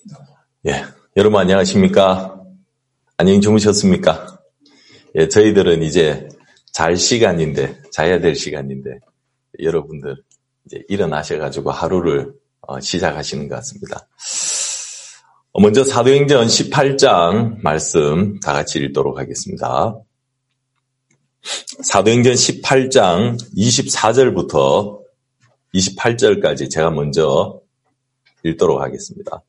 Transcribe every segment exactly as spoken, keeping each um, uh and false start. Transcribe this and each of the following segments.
예, 여러분 안녕하십니까? 안녕히 주무셨습니까? 예, 저희들은 이제 잘 시간인데, 자야 될 시간인데, 여러분들 이제 일어나셔가지고 하루를 어, 시작하시는 것 같습니다. 어, 먼저 사도행전 십팔 장 말씀 다 같이 읽도록 하겠습니다. 사도행전 십팔 장 이십사 절부터 이십팔 절까지 제가 먼저 읽도록 하겠습니다.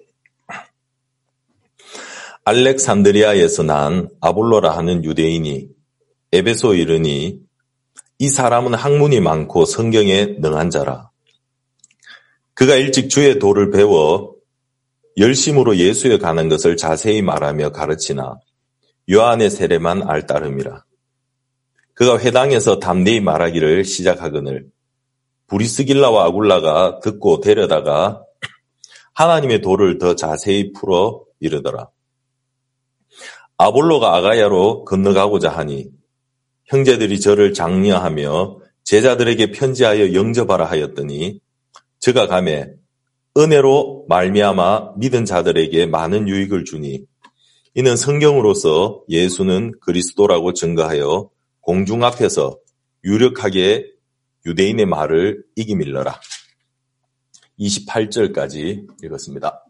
알렉산드리아에서 난 아볼로라 하는 유대인이 에베소에 이르니 이 사람은 학문이 많고 성경에 능한 자라. 그가 일찍 주의 도를 배워 열심으로 예수에 가는 것을 자세히 말하며 가르치나 요한의 세례만 알 따름이라. 그가 회당에서 담대히 말하기를 시작하거늘 브리스길라와 아굴라가 듣고 데려다가 하나님의 도를 더 자세히 풀어 이르더라. 아볼로가 아가야로 건너가고자 하니 형제들이 저를 장려하며 제자들에게 편지하여 영접하라 하였더니 저가 가매 은혜로 말미암아 믿은 자들에게 많은 유익을 주니 이는 성경으로서 예수는 그리스도라고 증거하여 공중 앞에서 유력하게 유대인의 말을 이기밀러라. 이십팔 절까지 읽었습니다.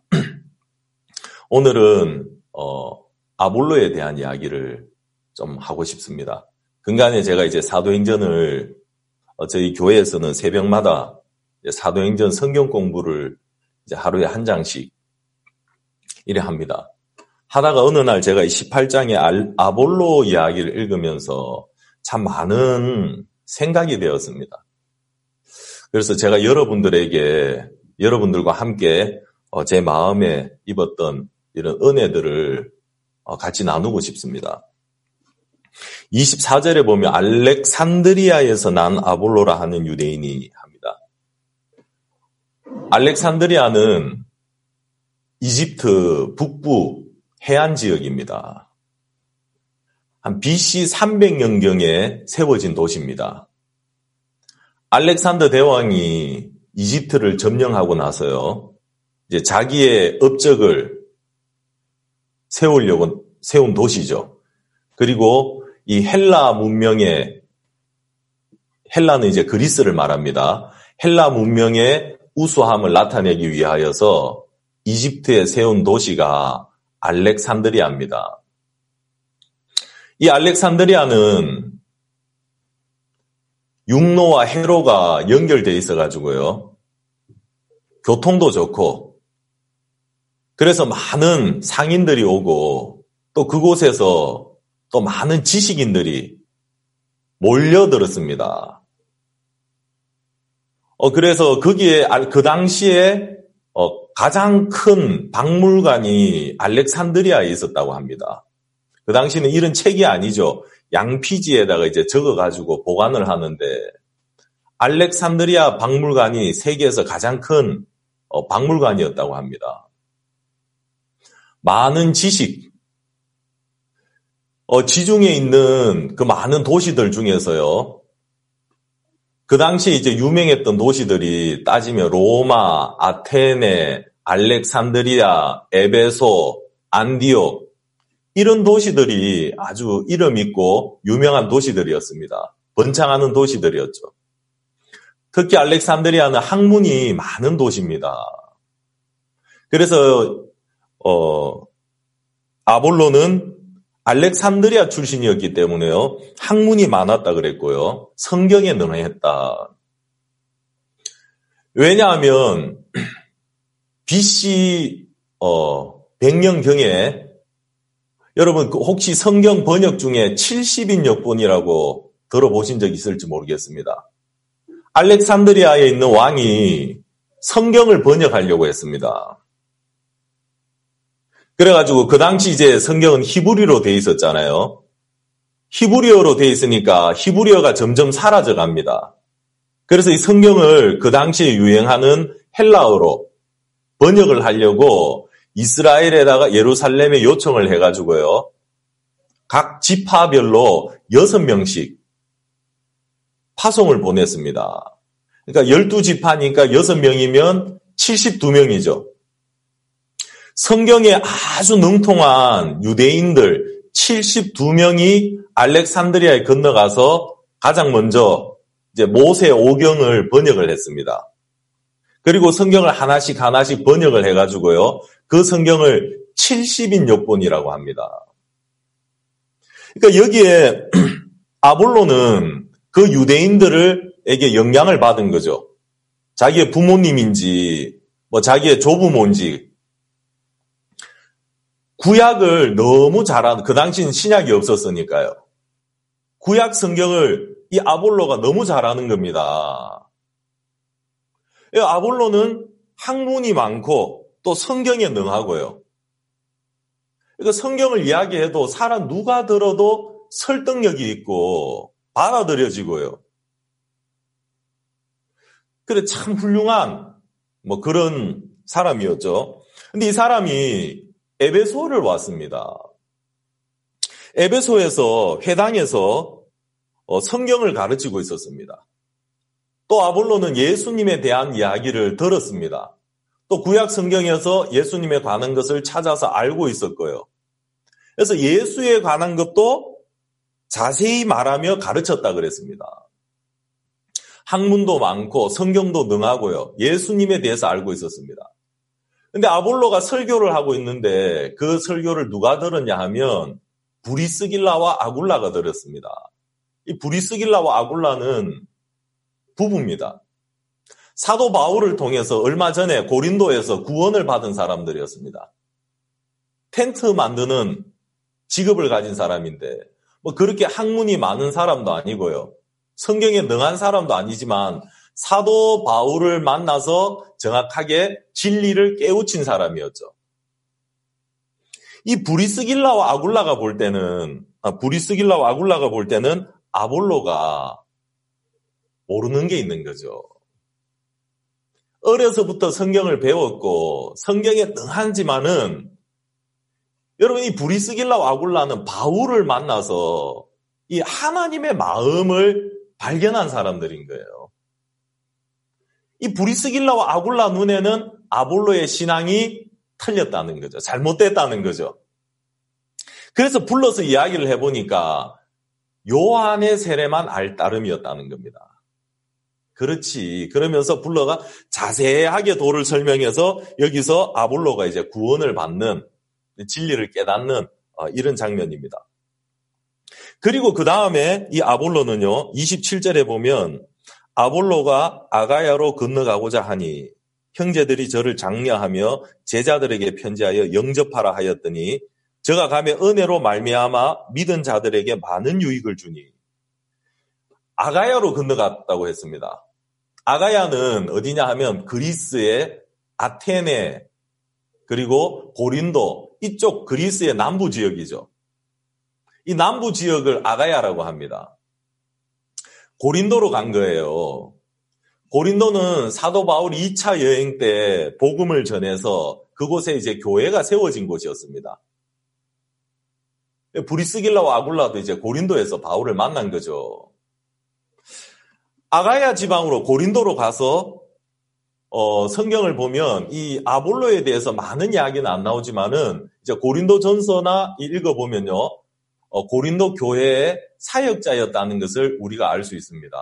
오늘은 어, 아볼로에 대한 이야기를 좀 하고 싶습니다. 근간에 제가 이제 사도행전을 어, 저희 교회에서는 새벽마다 사도행전 성경 공부를 이제 하루에 한 장씩 이래 합니다. 하다가 어느 날 제가 십팔 장의 아볼로 이야기를 읽으면서 참 많은 생각이 되었습니다. 그래서 제가 여러분들에게 여러분들과 함께 어, 제 마음에 입었던 이런 은혜들을 어, 같이 나누고 싶습니다. 이십사 절에 보면 알렉산드리아에서 난 아볼로라 하는 유대인이 합니다. 알렉산드리아는 이집트 북부 해안 지역입니다. 한 비씨 삼백 년경에 세워진 도시입니다. 알렉산더 대왕이 이집트를 점령하고 나서요, 이제 자기의 업적을 세우려고 세운 도시죠. 그리고 이 헬라 문명의, 헬라는 이제 그리스를 말합니다. 헬라 문명의 우수함을 나타내기 위하여서 이집트에 세운 도시가 알렉산드리아입니다. 이 알렉산드리아는 육로와 해로가 연결되어 있어가지고요, 교통도 좋고, 그래서 많은 상인들이 오고 또 그곳에서 또 많은 지식인들이 몰려들었습니다. 어, 그래서 거기에 그 당시에 어, 가장 큰 박물관이 알렉산드리아에 있었다고 합니다. 그 당시는 이런 책이 아니죠. 양피지에다가 이제 적어가지고 보관을 하는데 알렉산드리아 박물관이 세계에서 가장 큰 어, 박물관이었다고 합니다. 많은 지식, 어, 지중해에 있는 그 많은 도시들 중에서요, 그 당시에 이제 유명했던 도시들이 따지면 로마, 아테네, 알렉산드리아, 에베소, 안디옥, 이런 도시들이 아주 이름 있고 유명한 도시들이었습니다. 번창하는 도시들이었죠. 특히 알렉산드리아는 학문이 많은 도시입니다. 그래서 어, 아볼로는 알렉산드리아 출신이었기 때문에요, 학문이 많았다 그랬고요, 성경에 능했다. 왜냐하면 비씨 어, 백 년경에 여러분 혹시 성경 번역 중에 칠십인역본이라고 들어보신 적 있을지 모르겠습니다. 알렉산드리아에 있는 왕이 성경을 번역하려고 했습니다. 그래가지고 그 당시 이제 성경은 히브리어로 돼 있었잖아요. 히브리어로 돼 있으니까 히브리어가 점점 사라져 갑니다. 그래서 이 성경을 그 당시에 유행하는 헬라어로 번역을 하려고 이스라엘에다가 예루살렘에 요청을 해가지고요, 각 지파별로 여섯 명씩 파송을 보냈습니다. 그러니까 열두 지파니까 여섯 명이면 칠십이 명이죠. 성경에 아주 능통한 유대인들 칠십이 명이 알렉산드리아에 건너가서 가장 먼저 이제 모세 오경을 번역을 했습니다. 그리고 성경을 하나씩 하나씩 번역을 해가지고요. 그 성경을 칠십 인역본이라고 합니다. 그러니까 여기에 아볼로는 그 유대인들에게 영향을 받은 거죠. 자기의 부모님인지 뭐 자기의 조부모인지 구약을 너무 잘하는, 그 당시는 신약이 없었으니까요. 구약 성경을 이 아볼로가 너무 잘하는 겁니다. 아볼로는 학문이 많고 또 성경에 능하고요. 그러니까 성경을 이야기해도 사람 누가 들어도 설득력이 있고 받아들여지고요. 그래 참 훌륭한 뭐 그런 사람이었죠. 근데 이 사람이 에베소를 왔습니다. 에베소에서 회당에서 성경을 가르치고 있었습니다. 또 아볼로는 예수님에 대한 이야기를 들었습니다. 또 구약 성경에서 예수님에 관한 것을 찾아서 알고 있었고요. 그래서 예수에 관한 것도 자세히 말하며 가르쳤다 그랬습니다. 학문도 많고 성경도 능하고요. 예수님에 대해서 알고 있었습니다. 근데 아볼로가 설교를 하고 있는데 그 설교를 누가 들었냐 하면 브리스길라와 아굴라가 들었습니다. 이 브리스길라와 아굴라는 부부입니다. 사도 바울을 통해서 얼마 전에 고린도에서 구원을 받은 사람들이었습니다. 텐트 만드는 직업을 가진 사람인데 뭐 그렇게 학문이 많은 사람도 아니고요. 성경에 능한 사람도 아니지만 사도 바울을 만나서 정확하게 진리를 깨우친 사람이었죠. 이 브리스길라와 아굴라가 볼 때는 아, 브리스길라와 아굴라가 볼 때는 아볼로가 모르는 게 있는 거죠. 어려서부터 성경을 배웠고 성경에 능하지만은 여러분 이 브리스길라와 아굴라는 바울을 만나서 이 하나님의 마음을 발견한 사람들인 거예요. 이 브리스길라와 아굴라 눈에는 아볼로의 신앙이 틀렸다는 거죠. 잘못됐다는 거죠. 그래서 불러서 이야기를 해보니까 요한의 세례만 알 따름이었다는 겁니다. 그렇지. 그러면서 불러가 자세하게 도를 설명해서 여기서 아볼로가 이제 구원을 받는 진리를 깨닫는 이런 장면입니다. 그리고 그 다음에 이 아볼로는요, 이십칠 절에 보면 아볼로가 아가야로 건너가고자 하니 형제들이 저를 장려하며 제자들에게 편지하여 영접하라 하였더니 저가 가며 은혜로 말미암아 믿은 자들에게 많은 유익을 주니 아가야로 건너갔다고 했습니다. 아가야는 어디냐 하면 그리스의 아테네 그리고 고린도 이쪽 그리스의 남부 지역이죠. 이 남부 지역을 아가야라고 합니다. 고린도로 간 거예요. 고린도는 사도 바울이 이 차 여행 때 복음을 전해서 그곳에 이제 교회가 세워진 곳이었습니다. 브리스길라와 아굴라도 이제 고린도에서 바울을 만난 거죠. 아가야 지방으로 고린도로 가서 어, 성경을 보면 이 아볼로에 대해서 많은 이야기는 안 나오지만은 이제 고린도 전서나 읽어보면요, 어, 고린도 교회의 사역자였다는 것을 우리가 알 수 있습니다.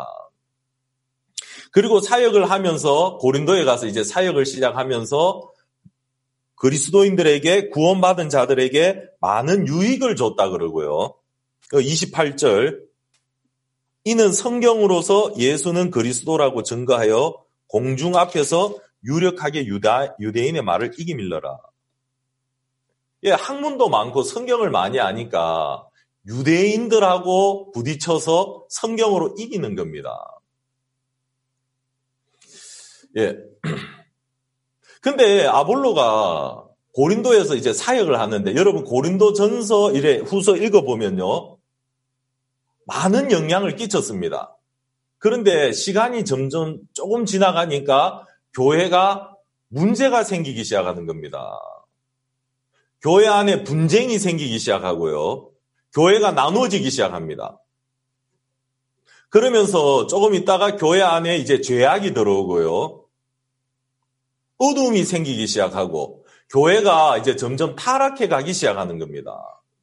그리고 사역을 하면서 고린도에 가서 이제 사역을 시작하면서 그리스도인들에게 구원받은 자들에게 많은 유익을 줬다 그러고요. 이십팔 절 이는 성경으로서 예수는 그리스도라고 증거하여 공중 앞에서 유력하게 유다, 유대인의 말을 이기밀러라. 예, 학문도 많고 성경을 많이 아니까 유대인들하고 부딪혀서 성경으로 이기는 겁니다. 예. 근데 아볼로가 고린도에서 이제 사역을 하는데 여러분 고린도 전서 이래 후서 읽어보면요. 많은 영향을 끼쳤습니다. 그런데 시간이 점점 조금 지나가니까 교회가 문제가 생기기 시작하는 겁니다. 교회 안에 분쟁이 생기기 시작하고요. 교회가 나눠지기 시작합니다. 그러면서 조금 있다가 교회 안에 이제 죄악이 들어오고요. 어둠이 생기기 시작하고 교회가 이제 점점 타락해 가기 시작하는 겁니다.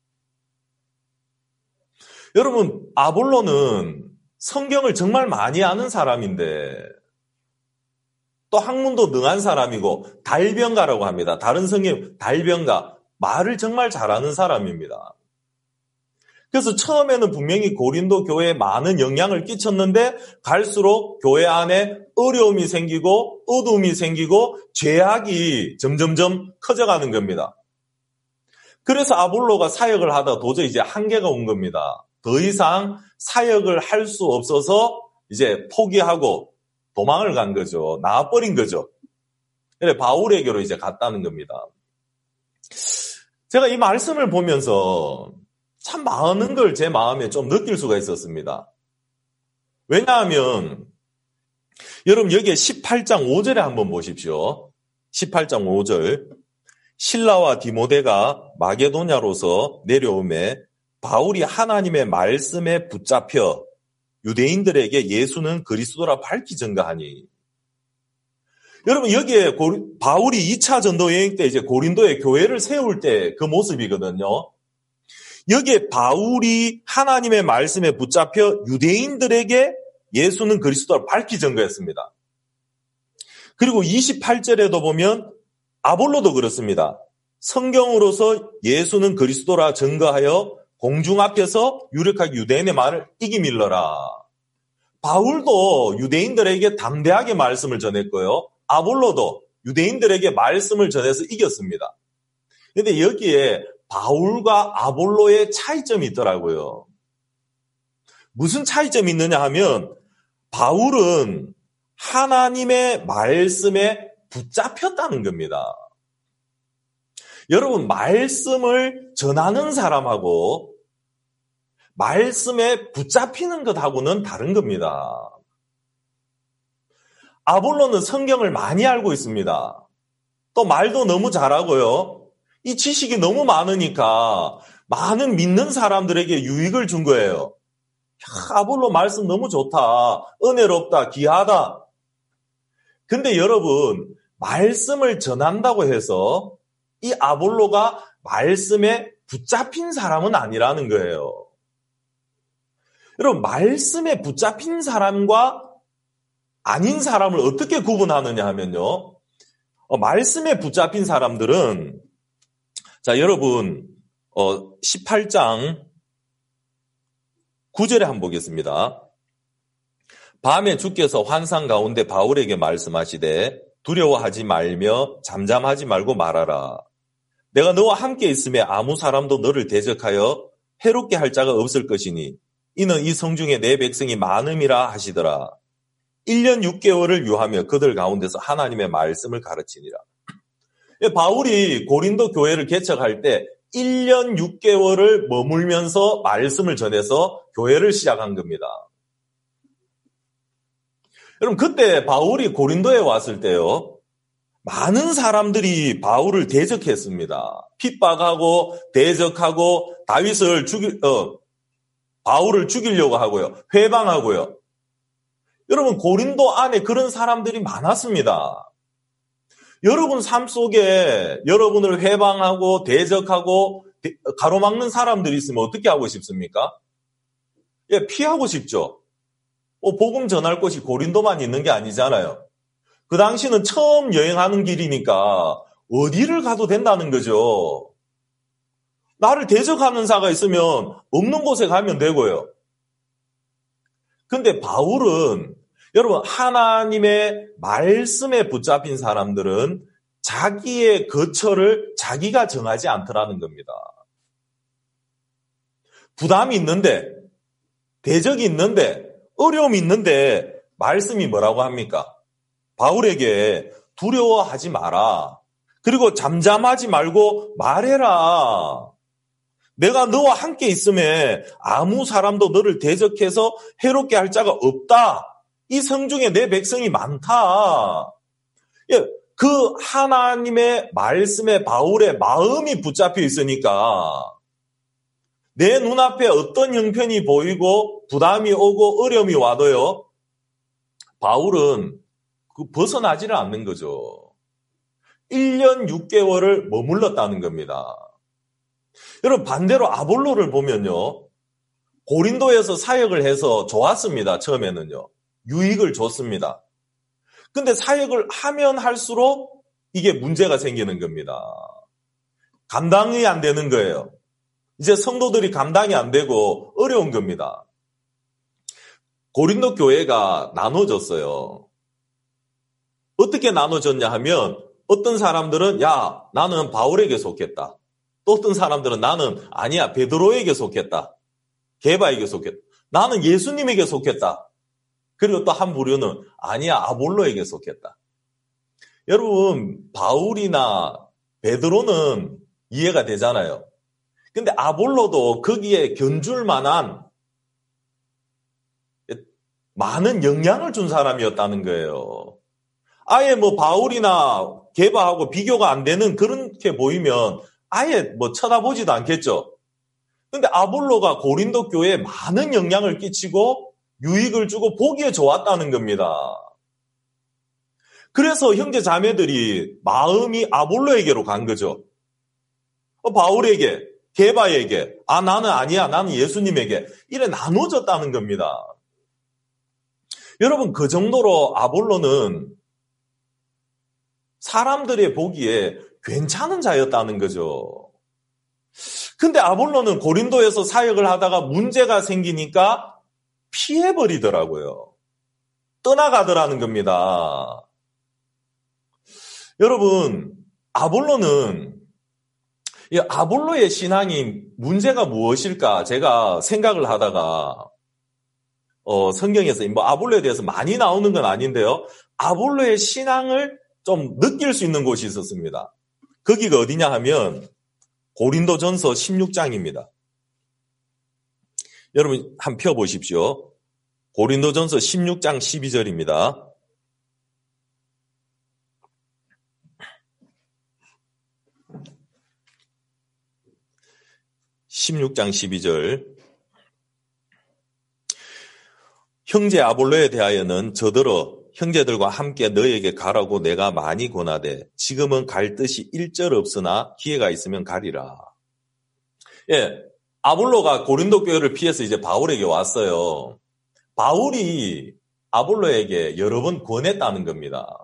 여러분, 아볼로는 성경을 정말 많이 아는 사람인데 또 학문도 능한 사람이고 달변가라고 합니다. 다른 성경 달변가, 말을 정말 잘하는 사람입니다. 그래서 처음에는 분명히 고린도 교회에 많은 영향을 끼쳤는데 갈수록 교회 안에 어려움이 생기고 어두움이 생기고 죄악이 점점점 커져가는 겁니다. 그래서 아볼로가 사역을 하다 도저히 이제 한계가 온 겁니다. 더 이상 사역을 할 수 없어서 이제 포기하고 도망을 간 거죠. 나와버린 거죠. 그래 바울에게로 이제 갔다는 겁니다. 제가 이 말씀을 보면서 참 많은 걸 제 마음에 좀 느낄 수가 있었습니다. 왜냐하면 여러분 여기에 십팔 장 오 절에 한번 보십시오. 십팔 장 오 절 실라와 디모데가 마게도냐로서 내려오매 바울이 하나님의 말씀에 붙잡혀 유대인들에게 예수는 그리스도라 밝히 증거하니. 여러분 여기에 고리, 바울이 이 차 전도 여행 때 이제 고린도에 교회를 세울 때 그 모습이거든요. 여기에 바울이 하나님의 말씀에 붙잡혀 유대인들에게 예수는 그리스도라 밝히 증거했습니다. 그리고 이십팔 절에도 보면 아볼로도 그렇습니다. 성경으로서 예수는 그리스도라 증거하여 공중 앞에서 유력하게 유대인의 말을 이기밀러라. 바울도 유대인들에게 담대하게 말씀을 전했고요. 아볼로도 유대인들에게 말씀을 전해서 이겼습니다. 그런데 여기에 바울과 아볼로의 차이점이 있더라고요. 무슨 차이점이 있느냐 하면 바울은 하나님의 말씀에 붙잡혔다는 겁니다. 여러분 말씀을 전하는 사람하고 말씀에 붙잡히는 것하고는 다른 겁니다. 아볼로는 성경을 많이 알고 있습니다. 또 말도 너무 잘하고요. 이 지식이 너무 많으니까 많은 믿는 사람들에게 유익을 준 거예요. 야, 아볼로 말씀 너무 좋다. 은혜롭다. 귀하다. 근데 여러분 말씀을 전한다고 해서 이 아볼로가 말씀에 붙잡힌 사람은 아니라는 거예요. 여러분 말씀에 붙잡힌 사람과 아닌 사람을 어떻게 구분하느냐 하면요. 어, 말씀에 붙잡힌 사람들은 자 여러분 어, 십팔 장 구 절에 한번 보겠습니다. 밤에 주께서 환상 가운데 바울에게 말씀하시되 두려워하지 말며 잠잠하지 말고 말하라. 내가 너와 함께 있음에 아무 사람도 너를 대적하여 해롭게 할 자가 없을 것이니 이는 이 성중에 내 백성이 많음이라 하시더라. 일 년 육 개월을 유하며 그들 가운데서 하나님의 말씀을 가르치니라. 바울이 고린도 교회를 개척할 때 일 년 육 개월을 머물면서 말씀을 전해서 교회를 시작한 겁니다. 여러분 그때 바울이 고린도에 왔을 때요. 많은 사람들이 바울을 대적했습니다. 핍박하고 대적하고 다윗을 죽일 어, 바울을 죽이려고 하고요. 회방하고요. 여러분 고린도 안에 그런 사람들이 많았습니다. 여러분 삶 속에 여러분을 회방하고 대적하고 가로막는 사람들이 있으면 어떻게 하고 싶습니까? 예, 피하고 싶죠. 어, 복음 전할 곳이 고린도만 있는 게 아니잖아요. 그 당시는 처음 여행하는 길이니까 어디를 가도 된다는 거죠. 나를 대적하는 자가 있으면 없는 곳에 가면 되고요. 근데 바울은 여러분 하나님의 말씀에 붙잡힌 사람들은 자기의 거처를 자기가 정하지 않더라는 겁니다. 부담이 있는데 대적이 있는데 어려움이 있는데 말씀이 뭐라고 합니까? 바울에게 두려워하지 마라. 그리고 잠잠하지 말고 말해라. 내가 너와 함께 있음에 아무 사람도 너를 대적해서 해롭게 할 자가 없다. 이 성중에 내 백성이 많다. 예, 그 하나님의 말씀에 바울의 마음이 붙잡혀 있으니까 내 눈앞에 어떤 형편이 보이고 부담이 오고 어려움이 와도요. 바울은 그 벗어나지를 않는 거죠. 일 년 육 개월을 머물렀다는 겁니다. 여러분 반대로 아볼로를 보면요. 고린도에서 사역을 해서 좋았습니다. 처음에는요. 유익을 줬습니다. 근데 사역을 하면 할수록 이게 문제가 생기는 겁니다. 감당이 안 되는 거예요. 이제 성도들이 감당이 안 되고 어려운 겁니다. 고린도 교회가 나눠졌어요. 어떻게 나눠졌냐 하면 어떤 사람들은 야 나는 바울에게 속했다. 또 어떤 사람들은 나는 아니야 베드로에게 속했다. 게바에게 속했다. 나는 예수님에게 속했다. 그리고 또 한 부류는 아니야 아볼로에게 속했다. 여러분 바울이나 베드로는 이해가 되잖아요. 근데 아볼로도 거기에 견줄 만한 많은 영향을 준 사람이었다는 거예요. 아예 뭐 바울이나 게바하고 비교가 안 되는 그렇게 보이면 아예 뭐 쳐다보지도 않겠죠. 근데 아볼로가 고린도 교회에 많은 영향을 끼치고 유익을 주고 보기에 좋았다는 겁니다. 그래서 형제 자매들이 마음이 아볼로에게로 간 거죠. 어, 바울에게, 게바에게, 아 나는 아니야, 나는 예수님에게 이래 나눠졌다는 겁니다. 여러분 그 정도로 아볼로는 사람들의 보기에 괜찮은 자였다는 거죠. 근데 아볼로는 고린도에서 사역을 하다가 문제가 생기니까 피해버리더라고요. 떠나가더라는 겁니다. 여러분 아볼로는 이 아볼로의 신앙이 문제가 무엇일까 제가 생각을 하다가 어, 성경에서 뭐 아볼로에 대해서 많이 나오는 건 아닌데요. 아볼로의 신앙을 좀 느낄 수 있는 곳이 있었습니다. 거기가 어디냐 하면 고린도전서 십육 장입니다. 여러분 한번 펴보십시오. 고린도전서 십육 장 십이 절입니다. 십육 장 십이 절. 형제 아볼로에 대하여는 저더러 형제들과 함께 너에게 가라고 내가 많이 권하되 지금은 갈 뜻이 일절 없으나 기회가 있으면 가리라. 예, 아볼로가 고린도 교회를 피해서 이제 바울에게 왔어요. 바울이 아볼로에게 여러 번 권했다는 겁니다.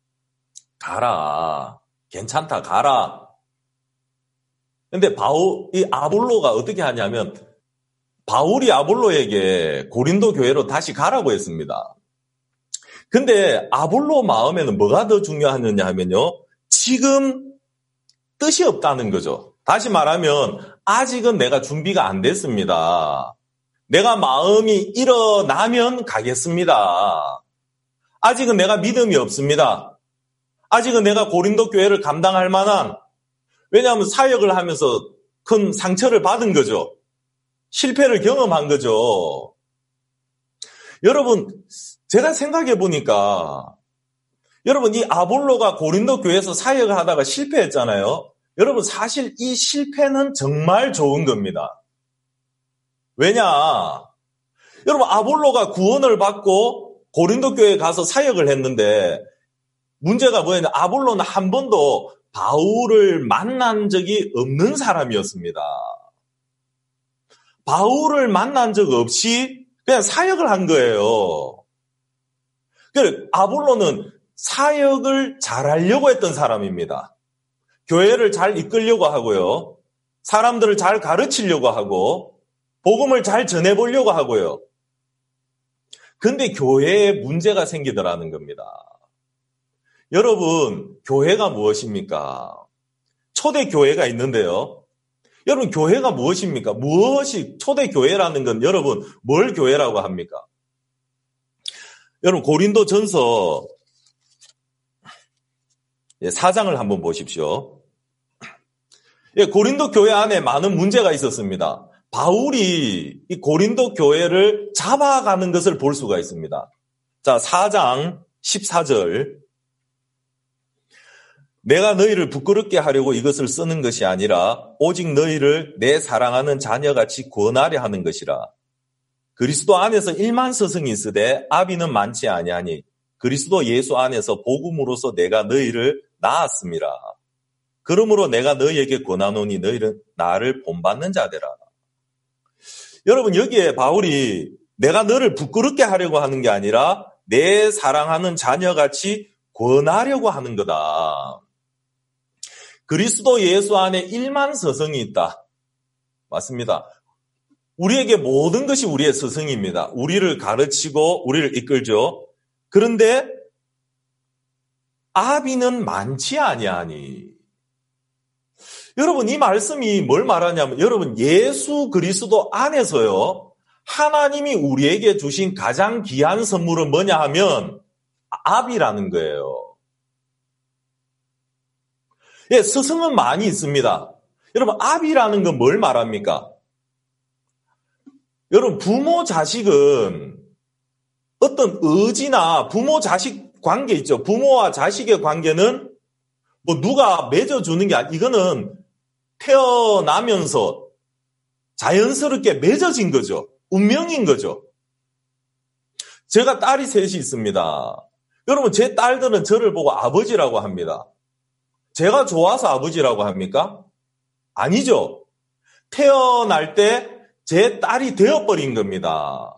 가라. 괜찮다. 가라. 근데 바울, 이 아볼로가 어떻게 하냐면 바울이 아볼로에게 고린도 교회로 다시 가라고 했습니다. 근데 아볼로 마음에는 뭐가 더 중요하느냐 하면요. 지금 뜻이 없다는 거죠. 다시 말하면 아직은 내가 준비가 안 됐습니다. 내가 마음이 일어나면 가겠습니다. 아직은 내가 믿음이 없습니다. 아직은 내가 고린도 교회를 감당할 만한, 왜냐하면 사역을 하면서 큰 상처를 받은 거죠. 실패를 경험한 거죠. 여러분 제가 생각해 보니까 여러분 이 아볼로가 고린도 교회에서 사역을 하다가 실패했잖아요. 여러분 사실 이 실패는 정말 좋은 겁니다. 왜냐? 여러분 아볼로가 구원을 받고 고린도 교회에 가서 사역을 했는데 문제가 뭐였냐? 아볼로는 한 번도 바울을 만난 적이 없는 사람이었습니다. 바울을 만난 적 없이 그냥 사역을 한 거예요. 그러니까 아볼로는 사역을 잘하려고 했던 사람입니다. 교회를 잘 이끌려고 하고요. 사람들을 잘 가르치려고 하고 복음을 잘 전해보려고 하고요. 근데 교회에 문제가 생기더라는 겁니다. 여러분, 교회가 무엇입니까? 초대 교회가 있는데요. 여러분, 교회가 무엇입니까? 무엇이 초대 교회라는 건 여러분 뭘 교회라고 합니까? 여러분 고린도 전서 사 장을 한번 보십시오. 고린도 교회 안에 많은 문제가 있었습니다. 바울이 이 고린도 교회를 잡아가는 것을 볼 수가 있습니다. 자, 사 장 십사 절. 내가 너희를 부끄럽게 하려고 이것을 쓰는 것이 아니라 오직 너희를 내 사랑하는 자녀같이 권하려 하는 것이라. 그리스도 안에서 일만 스승이 있으되 아비는 많지 아니하니 그리스도 예수 안에서 복음으로서 내가 너희를 낳았음이라. 그러므로 내가 너희에게 권하노니 너희는 나를 본받는 자되라. 여러분, 여기에 바울이 내가 너를 부끄럽게 하려고 하는 게 아니라 내 사랑하는 자녀같이 권하려고 하는 거다. 그리스도 예수 안에 일만 서성이 있다. 맞습니다. 우리에게 모든 것이 우리의 스승입니다. 우리를 가르치고 우리를 이끌죠. 그런데 아비는 많지 아니하니. 여러분, 이 말씀이 뭘 말하냐면 여러분, 예수 그리스도 안에서요, 하나님이 우리에게 주신 가장 귀한 선물은 뭐냐 하면 아비라는 거예요. 예, 스승은 많이 있습니다. 여러분, 아비라는 건 뭘 말합니까? 여러분, 부모 자식은 어떤 의지나 부모 자식 관계 있죠. 부모와 자식의 관계는 뭐 누가 맺어주는 게 아니, 이거는 태어나면서 자연스럽게 맺어진 거죠. 운명인 거죠. 제가 딸이 셋이 있습니다. 여러분, 제 딸들은 저를 보고 아버지라고 합니다. 제가 좋아서 아버지라고 합니까? 아니죠. 태어날 때 제 딸이 되어버린 겁니다.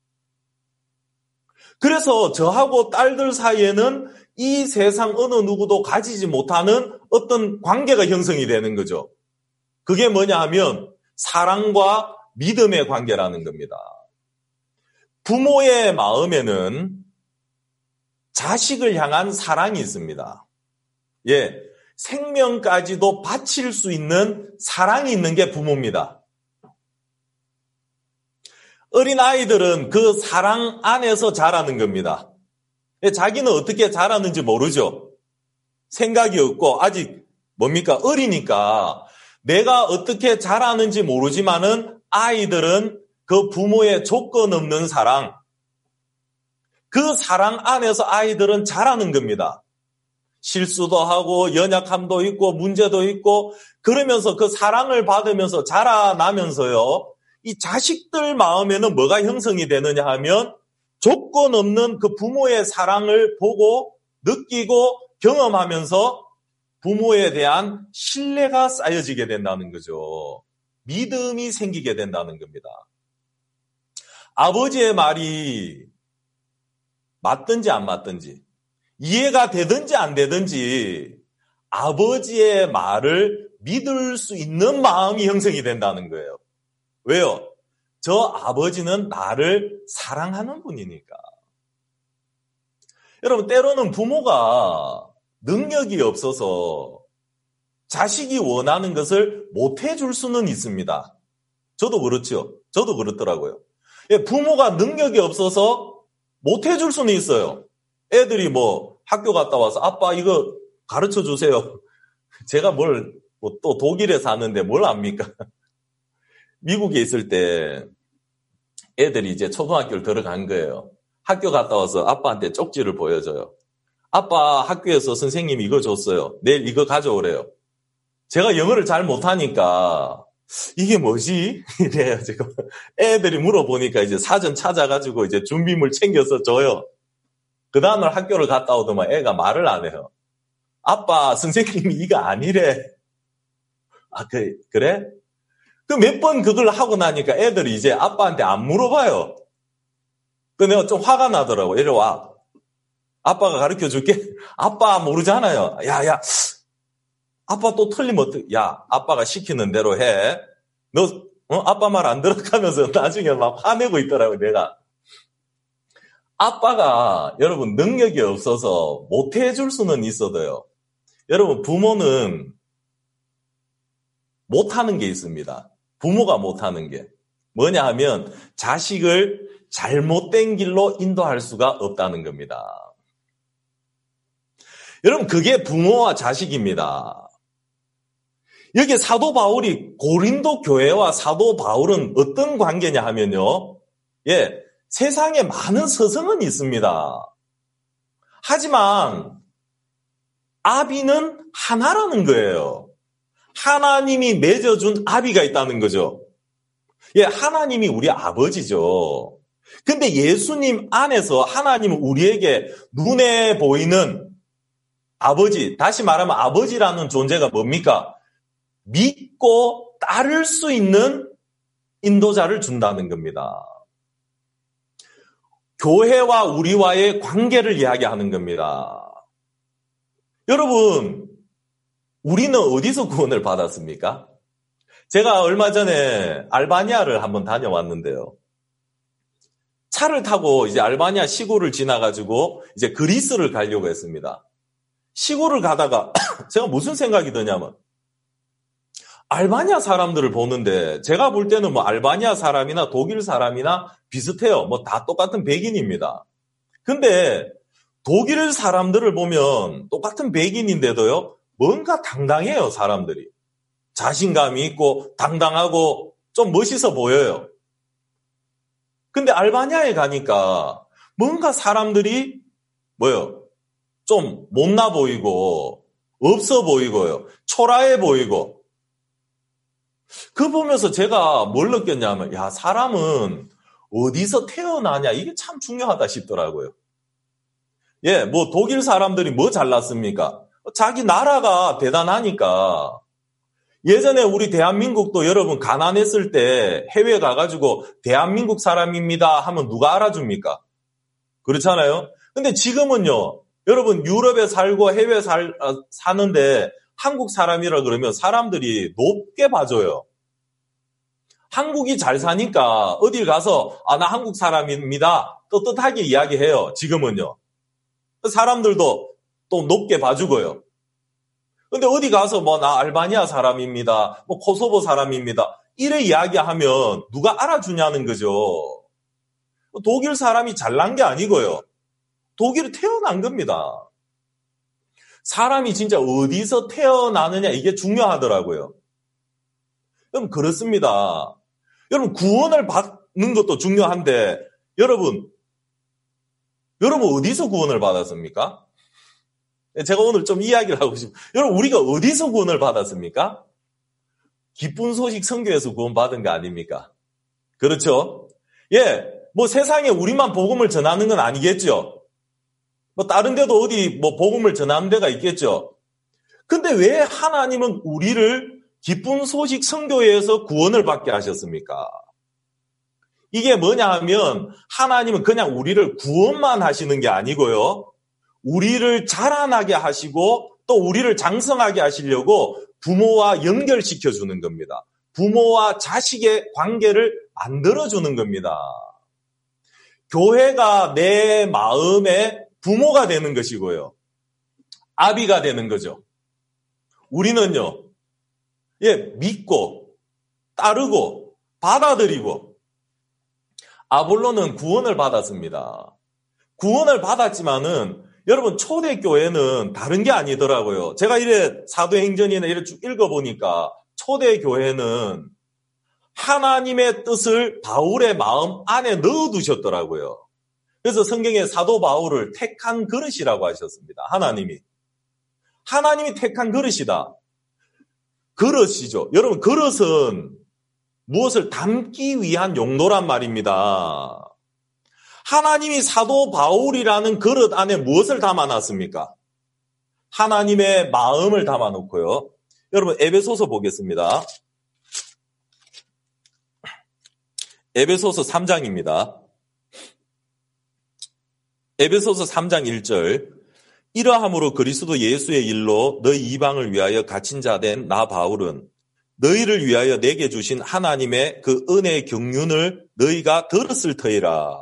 그래서 저하고 딸들 사이에는 이 세상 어느 누구도 가지지 못하는 어떤 관계가 형성이 되는 거죠. 그게 뭐냐 하면 사랑과 믿음의 관계라는 겁니다. 부모의 마음에는 자식을 향한 사랑이 있습니다. 예, 생명까지도 바칠 수 있는 사랑이 있는 게 부모입니다. 어린아이들은 그 사랑 안에서 자라는 겁니다. 자기는 어떻게 자라는지 모르죠. 생각이 없고 아직 뭡니까? 어리니까 내가 어떻게 자라는지 모르지만은 아이들은 그 부모의 조건 없는 사랑, 그 사랑 안에서 아이들은 자라는 겁니다. 실수도 하고 연약함도 있고 문제도 있고 그러면서 그 사랑을 받으면서 자라나면서요. 이 자식들 마음에는 뭐가 형성이 되느냐 하면 조건 없는 그 부모의 사랑을 보고 느끼고 경험하면서 부모에 대한 신뢰가 쌓여지게 된다는 거죠. 믿음이 생기게 된다는 겁니다. 아버지의 말이 맞든지 안 맞든지 이해가 되든지 안 되든지 아버지의 말을 믿을 수 있는 마음이 형성이 된다는 거예요. 왜요? 저 아버지는 나를 사랑하는 분이니까. 여러분, 때로는 부모가 능력이 없어서 자식이 원하는 것을 못 해줄 수는 있습니다. 저도 그렇죠. 저도 그렇더라고요. 부모가 능력이 없어서 못 해줄 수는 있어요. 애들이 뭐 학교 갔다 와서 아빠 이거 가르쳐 주세요. 제가 뭘 뭐 또 독일에 사는데 뭘 압니까? 미국에 있을 때 애들이 이제 초등학교를 들어간 거예요. 학교 갔다 와서 아빠한테 쪽지를 보여줘요. 아빠 학교에서 선생님이 이거 줬어요. 내일 이거 가져오래요. 제가 영어를 잘 못하니까 이게 뭐지? 이래요, 지금. 애들이 물어보니까 이제 사전 찾아가지고 이제 준비물 챙겨서 줘요. 그 다음날 학교를 갔다 오더만 애가 말을 안 해요. 아빠, 선생님이 이거 아니래. 아, 그, 그래? 그 몇 번 그걸 하고 나니까 애들이 이제 아빠한테 안 물어봐요. 그 내가 좀 화가 나더라고. 이리 와. 아빠가 가르쳐 줄게. 아빠 모르잖아요. 야, 야. 아빠 또 틀리면 어떡해. 야, 아빠가 시키는 대로 해. 너, 어? 아빠 말 안 들어가면서 나중에 막 화내고 있더라고, 내가. 아빠가 여러분 능력이 없어서 못 해줄 수는 있어도요. 여러분 부모는 못하는 게 있습니다. 부모가 못하는 게 뭐냐 하면 자식을 잘못된 길로 인도할 수가 없다는 겁니다. 여러분 그게 부모와 자식입니다. 여기 사도 바울이 고린도 교회와 사도 바울은 어떤 관계냐 하면요. 예, 세상에 많은 스승은 있습니다. 하지만 아비는 하나라는 거예요. 하나님이 맺어준 아비가 있다는 거죠. 예, 하나님이 우리 아버지죠. 근데 예수님 안에서 하나님은 우리에게 눈에 보이는 아버지, 다시 말하면 아버지라는 존재가 뭡니까? 믿고 따를 수 있는 인도자를 준다는 겁니다. 교회와 우리와의 관계를 이야기하는 겁니다. 여러분, 우리는 어디서 구원을 받았습니까? 제가 얼마 전에 알바니아를 한번 다녀왔는데요. 차를 타고 이제 알바니아 시골을 지나가지고 이제 그리스를 가려고 했습니다. 시골을 가다가 제가 무슨 생각이 드냐면 알바니아 사람들을 보는데 제가 볼 때는 뭐 알바니아 사람이나 독일 사람이나 비슷해요. 뭐 다 똑같은 백인입니다. 근데 독일 사람들을 보면 똑같은 백인인데도요. 뭔가 당당해요, 사람들이. 자신감이 있고 당당하고 좀 멋있어 보여요. 근데 알바니아에 가니까 뭔가 사람들이 뭐요? 좀 못나 보이고 없어 보이고요. 초라해 보이고. 그 보면서 제가 뭘 느꼈냐면 야, 사람은 어디서 태어나냐 이게 참 중요하다 싶더라고요. 예, 뭐 독일 사람들이 뭐 잘났습니까? 자기 나라가 대단하니까. 예전에 우리 대한민국도 여러분 가난했을 때 해외 가가지고 대한민국 사람입니다 하면 누가 알아줍니까? 그렇잖아요? 근데 지금은요, 여러분 유럽에 살고 해외 살, 사는데 한국 사람이라 그러면 사람들이 높게 봐줘요. 한국이 잘 사니까 어딜 가서 아, 나 한국 사람입니다. 떳떳하게 이야기해요. 지금은요. 사람들도 또 높게 봐주고요. 근데 어디 가서 뭐 나 알바니아 사람입니다. 뭐 코소보 사람입니다. 이래 이야기하면 누가 알아주냐는 거죠. 독일 사람이 잘난 게 아니고요. 독일에 태어난 겁니다. 사람이 진짜 어디서 태어나느냐 이게 중요하더라고요. 그럼 그렇습니다. 여러분 구원을 받는 것도 중요한데 여러분 여러분 어디서 구원을 받았습니까? 제가 오늘 좀 이야기를 하고 싶어요. 여러분 우리가 어디서 구원을 받았습니까? 기쁜 소식 선교에서 구원 받은 거 아닙니까? 그렇죠? 예, 뭐 세상에 우리만 복음을 전하는 건 아니겠죠. 뭐 다른 데도 어디 뭐 복음을 전하는 데가 있겠죠. 근데 왜 하나님은 우리를 기쁜 소식 선교회에서 구원을 받게 하셨습니까? 이게 뭐냐 하면 하나님은 그냥 우리를 구원만 하시는 게 아니고요. 우리를 자라나게 하시고 또 우리를 장성하게 하시려고 부모와 연결시켜 주는 겁니다. 부모와 자식의 관계를 만들어주는 겁니다. 교회가 내 마음의 부모가 되는 것이고요. 아비가 되는 거죠. 우리는요, 예, 믿고, 따르고, 받아들이고, 아볼로는 구원을 받았습니다. 구원을 받았지만은, 여러분, 초대교회는 다른 게 아니더라고요. 제가 이래 사도행전이나 이래 쭉 읽어보니까, 초대교회는 하나님의 뜻을 바울의 마음 안에 넣어두셨더라고요. 그래서 성경에 사도 바울을 택한 그릇이라고 하셨습니다. 하나님이. 하나님이 택한 그릇이다. 그릇이죠. 여러분, 그릇은 무엇을 담기 위한 용도란 말입니다. 하나님이 사도 바울이라는 그릇 안에 무엇을 담아놨습니까? 하나님의 마음을 담아놓고요. 여러분, 에베소서 보겠습니다. 에베소서 삼 장입니다. 에베소서 삼 장 일 절. 이러함으로 그리스도 예수의 일로 너희 이방을 위하여 갇힌 자 된 나 바울은 너희를 위하여 내게 주신 하나님의 그 은혜의 경륜을 너희가 들었을 터이라.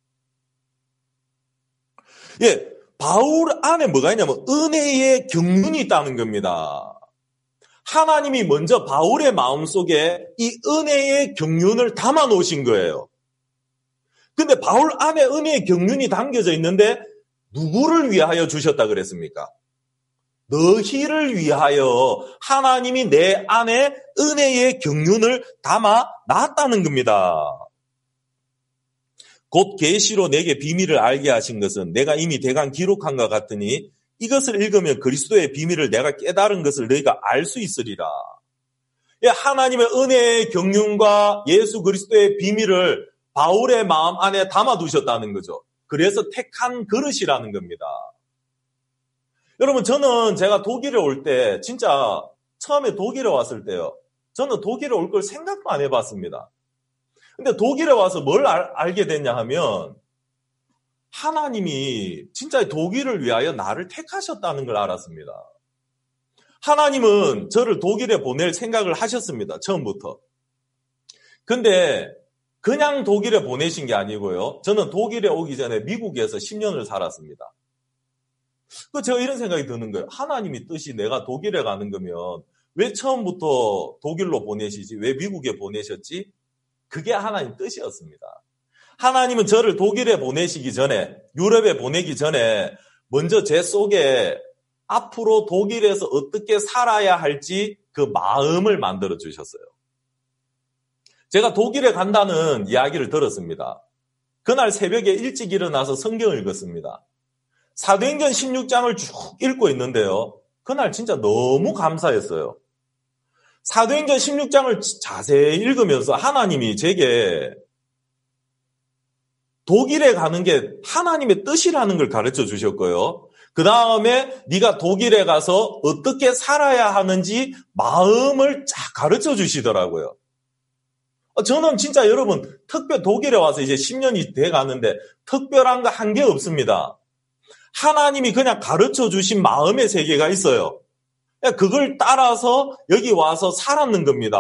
예, 바울 안에 뭐가 있냐면 은혜의 경륜이 있다는 겁니다. 하나님이 먼저 바울의 마음속에 이 은혜의 경륜을 담아 놓으신 거예요. 근데 바울 안에 은혜의 경륜이 담겨져 있는데 누구를 위하여 주셨다 그랬습니까? 너희를 위하여 하나님이 내 안에 은혜의 경륜을 담아 놨다는 겁니다. 곧 계시로 내게 비밀을 알게 하신 것은 내가 이미 대강 기록한 것 같으니 이것을 읽으면 그리스도의 비밀을 내가 깨달은 것을 너희가 알 수 있으리라. 하나님의 은혜의 경륜과 예수 그리스도의 비밀을 바울의 마음 안에 담아두셨다는 거죠. 그래서 택한 그릇이라는 겁니다. 여러분, 저는 제가 독일에 올 때, 진짜 처음에 독일에 왔을 때요. 저는 독일에 올 걸 생각도 안 해봤습니다. 근데 독일에 와서 뭘 알, 알게 됐냐 하면, 하나님이 진짜 독일을 위하여 나를 택하셨다는 걸 알았습니다. 하나님은 저를 독일에 보낼 생각을 하셨습니다. 처음부터. 근데 그냥 독일에 보내신 게 아니고요. 저는 독일에 오기 전에 미국에서 십 년을 살았습니다. 그 제가 이런 생각이 드는 거예요. 하나님이 뜻이 내가 독일에 가는 거면 왜 처음부터 독일로 보내시지? 왜 미국에 보내셨지? 그게 하나님 뜻이었습니다. 하나님은 저를 독일에 보내시기 전에, 유럽에 보내기 전에 먼저 제 속에 앞으로 독일에서 어떻게 살아야 할지 그 마음을 만들어 주셨어요. 제가 독일에 간다는 이야기를 들었습니다. 그날 새벽에 일찍 일어나서 성경을 읽었습니다. 사도행전 십육 장을 쭉 읽고 있는데요. 그날 진짜 너무 감사했어요. 사도행전 십육 장을 자세히 읽으면서 하나님이 제게 독일에 가는 게 하나님의 뜻이라는 걸 가르쳐 주셨고요. 그 다음에 네가 독일에 가서 어떻게 살아야 하는지 마음을 쫙 가르쳐 주시더라고요. 저는 진짜 여러분 특별 독일에 와서 이제 십 년이 돼 가는데 특별한 거 한 게 없습니다. 하나님이 그냥 가르쳐 주신 마음의 세계가 있어요. 그걸 따라서 여기 와서 살았는 겁니다.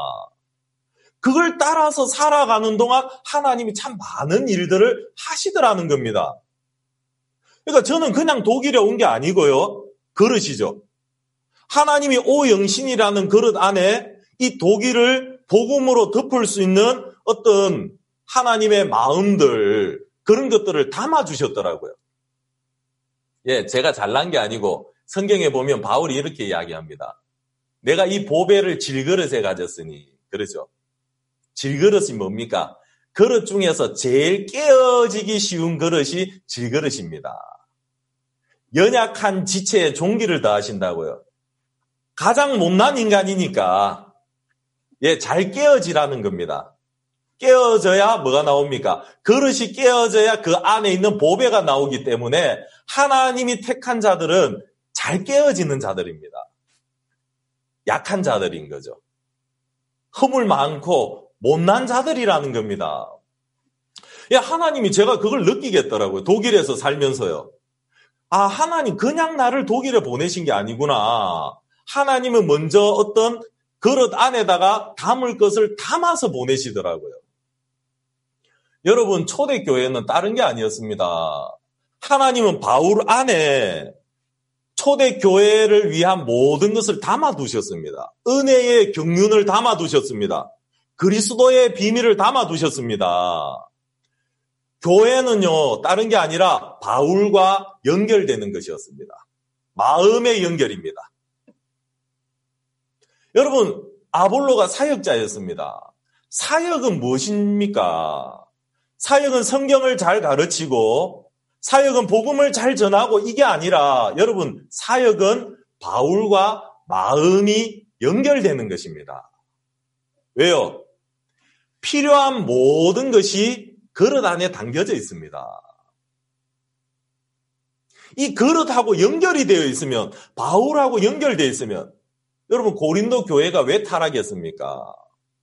그걸 따라서 살아가는 동안 하나님이 참 많은 일들을 하시더라는 겁니다. 그러니까 저는 그냥 독일에 온 게 아니고요. 그릇이죠. 하나님이 오영신이라는 그릇 안에 이 독일을 복음으로 덮을 수 있는 어떤 하나님의 마음들, 그런 것들을 담아주셨더라고요. 예, 제가 잘난 게 아니고 성경에 보면 바울이 이렇게 이야기합니다. 내가 이 보배를 질그릇에 가졌으니, 그러죠. 질그릇이 뭡니까? 그릇 중에서 제일 깨어지기 쉬운 그릇이 질그릇입니다. 연약한 지체에 종기를 더하신다고요. 가장 못난 인간이니까 예, 잘 깨어지라는 겁니다. 깨어져야 뭐가 나옵니까? 그릇이 깨어져야 그 안에 있는 보배가 나오기 때문에 하나님이 택한 자들은 잘 깨어지는 자들입니다. 약한 자들인 거죠. 허물 많고 못난 자들이라는 겁니다. 예, 하나님이 제가 그걸 느끼겠더라고요. 독일에서 살면서요. 아, 하나님 그냥 나를 독일에 보내신 게 아니구나. 하나님은 먼저 어떤 그릇 안에다가 담을 것을 담아서 보내시더라고요. 여러분, 초대교회는 다른 게 아니었습니다. 하나님은 바울 안에 초대교회를 위한 모든 것을 담아두셨습니다. 은혜의 경륜을 담아두셨습니다. 그리스도의 비밀을 담아두셨습니다. 교회는요, 다른 게 아니라 바울과 연결되는 것이었습니다. 마음의 연결입니다. 여러분, 아볼로가 사역자였습니다. 사역은 무엇입니까? 사역은 성경을 잘 가르치고 사역은 복음을 잘 전하고 이게 아니라 여러분, 사역은 바울과 마음이 연결되는 것입니다. 왜요? 필요한 모든 것이 그릇 안에 담겨져 있습니다. 이 그릇하고 연결이 되어 있으면, 바울하고 연결되어 있으면, 여러분 고린도 교회가 왜 타락했습니까?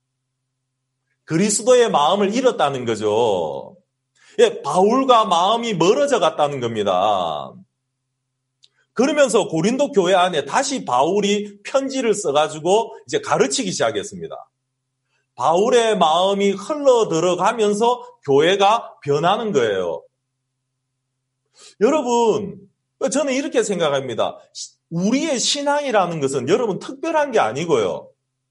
그리스도의 마음을 잃었다는 거죠. 예, 바울과 마음이 멀어져 갔다는 겁니다. 그러면서 고린도 교회 안에 다시 바울이 편지를 써가지고 이제 가르치기 시작했습니다. 바울의 마음이 흘러 들어가면서 교회가 변하는 거예요. 여러분, 저는 이렇게 생각합니다. 우리의 신앙이라는 것은 여러분 특별한 게 아니고요.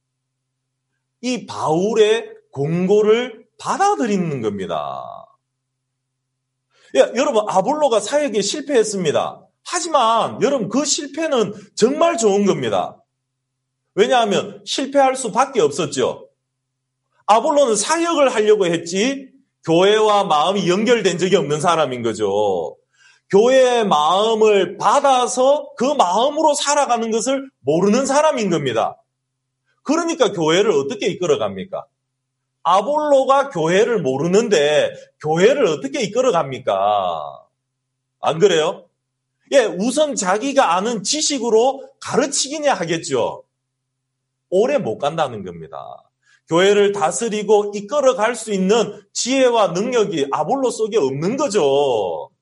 이 바울의 공고를 받아들이는 겁니다. 예, 여러분 아볼로가 사역에 실패했습니다. 하지만 여러분 그 실패는 정말 좋은 겁니다. 왜냐하면 실패할 수밖에 없었죠. 아볼로는 사역을 하려고 했지 교회와 마음이 연결된 적이 없는 사람인 거죠. 교회의 마음을 받아서 그 마음으로 살아가는 것을 모르는 사람인 겁니다. 그러니까 교회를 어떻게 이끌어갑니까? 아볼로가 교회를 모르는데 교회를 어떻게 이끌어갑니까? 안 그래요? 예, 우선 자기가 아는 지식으로 가르치기냐 하겠죠. 오래 못 간다는 겁니다. 교회를 다스리고 이끌어 갈 수 있는 지혜와 능력이 아볼로 속에 없는 거죠.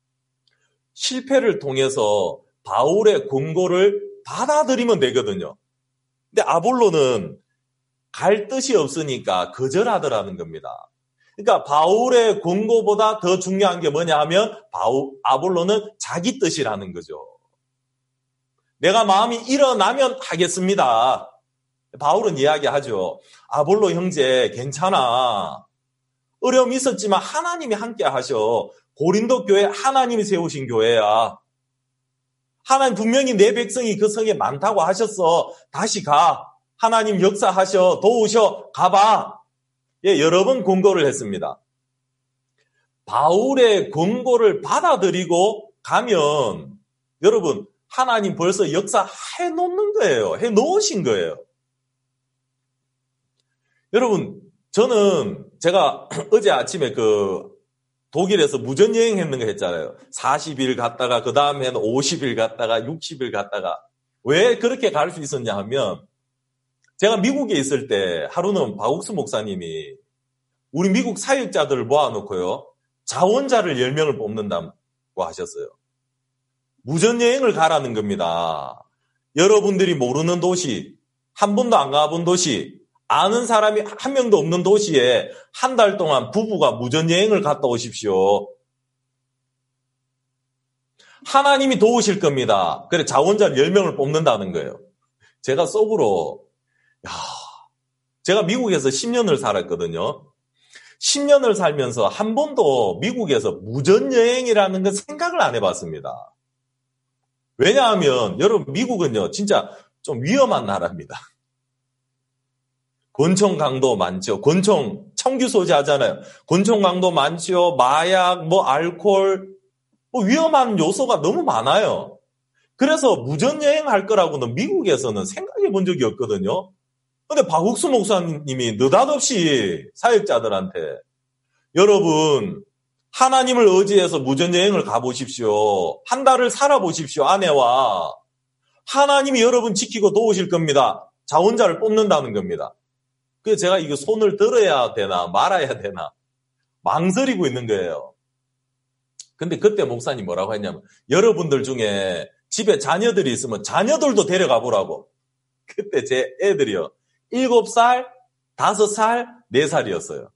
실패를 통해서 바울의 권고를 받아들이면 되거든요. 근데 아볼로는 갈 뜻이 없으니까 거절하더라는 겁니다. 그러니까 바울의 권고보다 더 중요한 게 뭐냐 하면 바울, 아볼로는 자기 뜻이라는 거죠. 내가 마음이 일어나면 하겠습니다. 바울은 이야기하죠. 아볼로 형제 괜찮아. 어려움이 있었지만 하나님이 함께 하셔. 고린도 교회 하나님이 세우신 교회야. 하나님 분명히 내 백성이 그 성에 많다고 하셨어. 다시 가. 하나님 역사하셔. 도우셔. 가봐. 예, 여러 번 권고를 했습니다. 바울의 권고를 받아들이고 가면 여러분 하나님 벌써 역사해 놓는 거예요. 해 놓으신 거예요. 여러분 저는 제가 어제 아침에 그 독일에서 무전여행 했는 거 했잖아요. 사십 일 갔다가 그 다음에는 오십 일 갔다가 육십 일 갔다가 왜 그렇게 갈 수 있었냐 하면 제가 미국에 있을 때 하루는 박욱수 목사님이 우리 미국 사역자들을 모아놓고요. 자원자를 열 명을 뽑는다고 하셨어요. 무전여행을 가라는 겁니다. 여러분들이 모르는 도시, 한 번도 안 가본 도시, 아는 사람이 한 명도 없는 도시에 한 달 동안 부부가 무전여행을 갔다 오십시오. 하나님이 도우실 겁니다. 그래 자원자 열 명을 뽑는다는 거예요. 제가 속으로 야, 제가 미국에서 십 년을 살았거든요. 십 년을 살면서 한 번도 미국에서 무전여행이라는 건 생각을 안 해봤습니다. 왜냐하면 여러분 미국은요 진짜 좀 위험한 나라입니다. 권총 강도 많죠. 권총 청규 소지하잖아요. 권총 강도 많죠. 마약, 뭐 알코올, 뭐 위험한 요소가 너무 많아요. 그래서 무전여행 할 거라고는 미국에서는 생각해 본 적이 없거든요. 근데 박욱수 목사님이 느닷없이 사역자들한테 여러분 하나님을 의지해서 무전여행을 가보십시오. 한 달을 살아보십시오. 아내와 하나님이 여러분 지키고 도우실 겁니다. 자원자를 뽑는다는 겁니다. 그래서 제가 이거 손을 들어야 되나 말아야 되나 망설이고 있는 거예요. 근데 그때 목사님 뭐라고 했냐면 여러분들 중에 집에 자녀들이 있으면 자녀들도 데려가 보라고. 그때 제 애들이요. 일곱 살, 다섯 살, 네 살이었어요.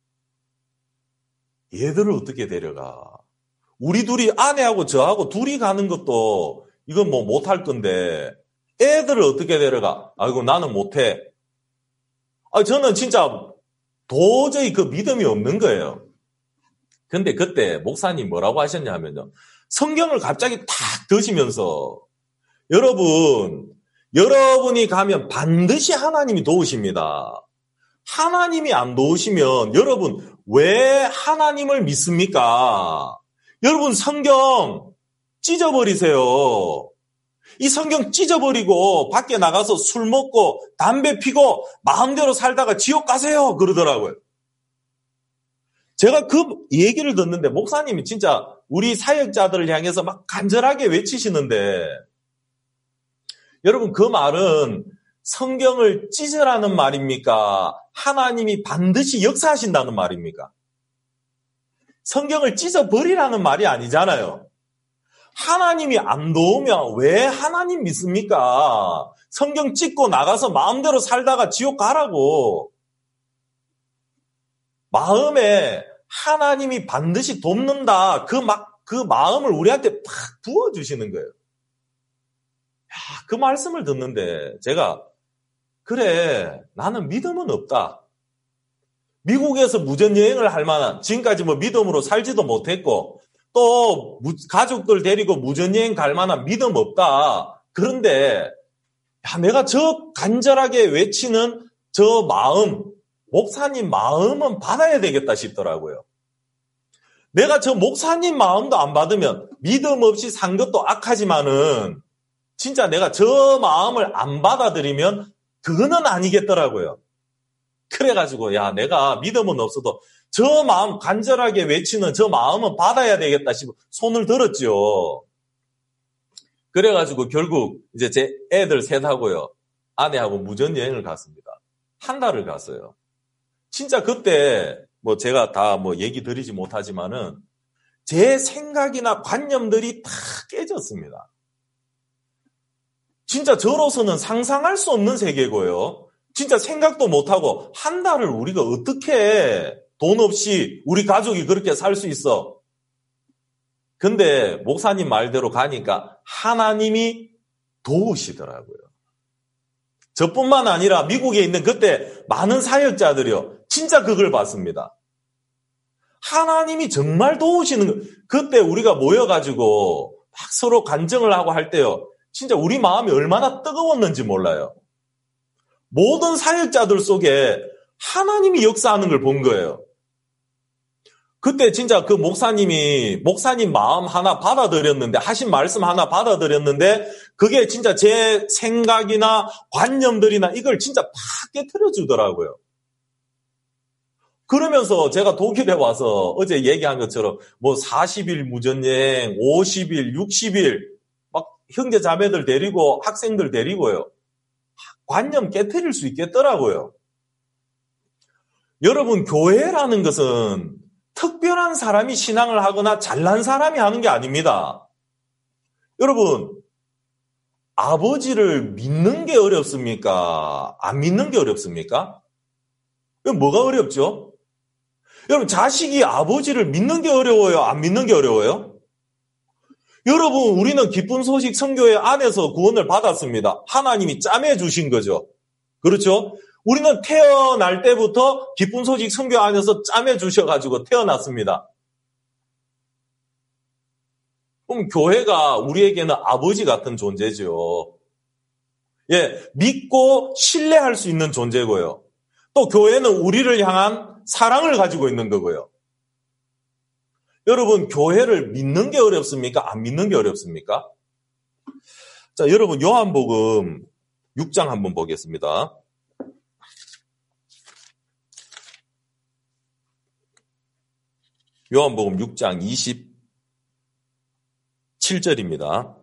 얘들을 어떻게 데려가? 우리 둘이 아내하고 저하고 둘이 가는 것도 이건 뭐 못할 건데 애들을 어떻게 데려가? 아이고 나는 못해. 아 저는 진짜 도저히 그 믿음이 없는 거예요. 근데 그때 목사님 뭐라고 하셨냐 하면요. 성경을 갑자기 탁 드시면서 여러분 여러분이 가면 반드시 하나님이 도우십니다. 하나님이 안 도우시면 여러분 왜 하나님을 믿습니까? 여러분 성경 찢어버리세요. 이 성경 찢어버리고 밖에 나가서 술 먹고 담배 피고 마음대로 살다가 지옥 가세요 그러더라고요. 제가 그 얘기를 듣는데 목사님이 진짜 우리 사역자들을 향해서 막 간절하게 외치시는데 여러분 그 말은 성경을 찢으라는 말입니까? 하나님이 반드시 역사하신다는 말입니까? 성경을 찢어버리라는 말이 아니잖아요. 하나님이 안 도우면 왜 하나님 믿습니까? 성경 찢고 나가서 마음대로 살다가 지옥 가라고. 마음에 하나님이 반드시 돕는다. 그 막, 그 마음을 우리한테 팍 부어주시는 거예요. 야, 그 말씀을 듣는데 제가 그래 나는 믿음은 없다. 미국에서 무전여행을 할 만한 지금까지 뭐 믿음으로 살지도 못했고 또 가족들 데리고 무전여행 갈 만한 믿음 없다. 그런데 야, 내가 저 간절하게 외치는 저 마음 목사님 마음은 받아야 되겠다 싶더라고요. 내가 저 목사님 마음도 안 받으면 믿음 없이 산 것도 악하지만은 진짜 내가 저 마음을 안 받아들이면 그거는 아니겠더라고요. 그래가지고 야 내가 믿음은 없어도 저 마음 간절하게 외치는 저 마음은 받아야 되겠다 싶어 손을 들었죠. 그래가지고 결국 이제 제 애들 셋하고요. 아내하고 무전여행을 갔습니다. 한 달을 갔어요. 진짜 그때 뭐 제가 다 뭐 얘기 드리지 못하지만은 제 생각이나 관념들이 다 깨졌습니다. 진짜 저로서는 상상할 수 없는 세계고요. 진짜 생각도 못하고 한 달을 우리가 어떻게 돈 없이 우리 가족이 그렇게 살 수 있어. 근데 목사님 말대로 가니까 하나님이 도우시더라고요. 저뿐만 아니라 미국에 있는 그때 많은 사역자들이요. 진짜 그걸 봤습니다. 하나님이 정말 도우시는 거. 그때 우리가 모여가지고 막 서로 간증을 하고 할 때요. 진짜 우리 마음이 얼마나 뜨거웠는지 몰라요. 모든 사역자들 속에 하나님이 역사하는 걸 본 거예요. 그때 진짜 그 목사님이 목사님 마음 하나 받아들였는데 하신 말씀 하나 받아들였는데 그게 진짜 제 생각이나 관념들이나 이걸 진짜 팍 깨트려 주더라고요. 그러면서 제가 독일에 와서 어제 얘기한 것처럼 뭐 사십 일 무전여행, 오십 일, 육십 일 막 형제 자매들 데리고 학생들 데리고요. 관념 깨트릴 수 있겠더라고요. 여러분, 교회라는 것은 특별한 사람이 신앙을 하거나 잘난 사람이 하는 게 아닙니다. 여러분, 아버지를 믿는 게 어렵습니까? 안 믿는 게 어렵습니까? 뭐가 어렵죠? 여러분, 자식이 아버지를 믿는 게 어려워요? 안 믿는 게 어려워요? 여러분, 우리는 기쁜 소식 선교회 안에서 구원을 받았습니다. 하나님이 짜매 주신 거죠. 그렇죠? 우리는 태어날 때부터 기쁜 소식 선교 안에서 짜매 주셔가지고 태어났습니다. 그럼 교회가 우리에게는 아버지 같은 존재죠. 예, 믿고 신뢰할 수 있는 존재고요. 또 교회는 우리를 향한 사랑을 가지고 있는 거고요. 여러분, 교회를 믿는 게 어렵습니까? 안 믿는 게 어렵습니까? 자, 여러분, 요한복음 육 장 한번 보겠습니다. 요한복음 육 장 이십칠 절입니다.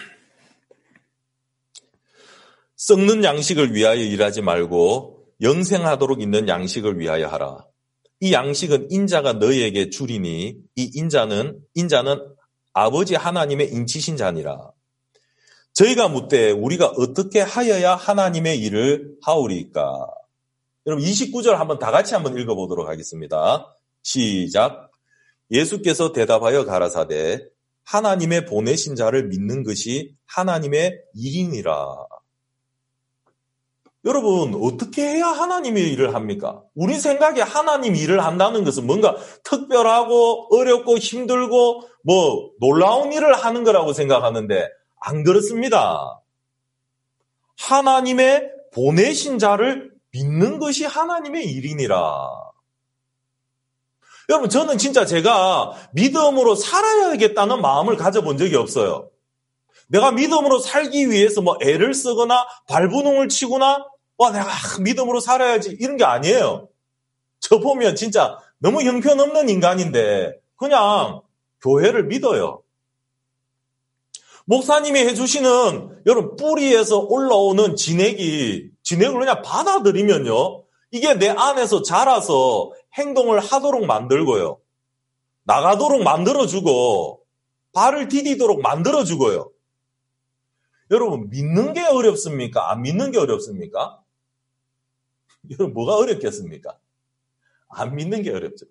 썩는 양식을 위하여 일하지 말고 영생하도록 있는 양식을 위하여 하라. 이 양식은 인자가 너희에게 주리니 이 인자는 인자는 아버지 하나님의 인치신 자니라. 저희가 묻되 우리가 어떻게 하여야 하나님의 일을 하오리까? 여러분 이십구 절 한번 다 같이 한번 읽어보도록 하겠습니다. 시작. 예수께서 대답하여 가라사대 하나님의 보내신 자를 믿는 것이 하나님의 일이니라. 여러분, 어떻게 해야 하나님의 일을 합니까? 우리 생각에 하나님 일을 한다는 것은 뭔가 특별하고 어렵고 힘들고 뭐 놀라운 일을 하는 거라고 생각하는데 안 그렇습니다. 하나님의 보내신 자를 믿는 것이 하나님의 일이니라. 여러분, 저는 진짜 제가 믿음으로 살아야겠다는 마음을 가져본 적이 없어요. 내가 믿음으로 살기 위해서 뭐 애를 쓰거나 발버둥을 치거나 와, 내가 믿음으로 살아야지 이런 게 아니에요. 저 보면 진짜 너무 형편없는 인간인데 그냥 교회를 믿어요. 목사님이 해주시는 여러분 뿌리에서 올라오는 진액이 진액을 그냥 받아들이면요. 이게 내 안에서 자라서 행동을 하도록 만들고요. 나가도록 만들어주고 발을 디디도록 만들어주고요. 여러분 믿는 게 어렵습니까? 안 믿는 게 어렵습니까? 여러분 뭐가 어렵겠습니까? 안 믿는 게 어렵죠.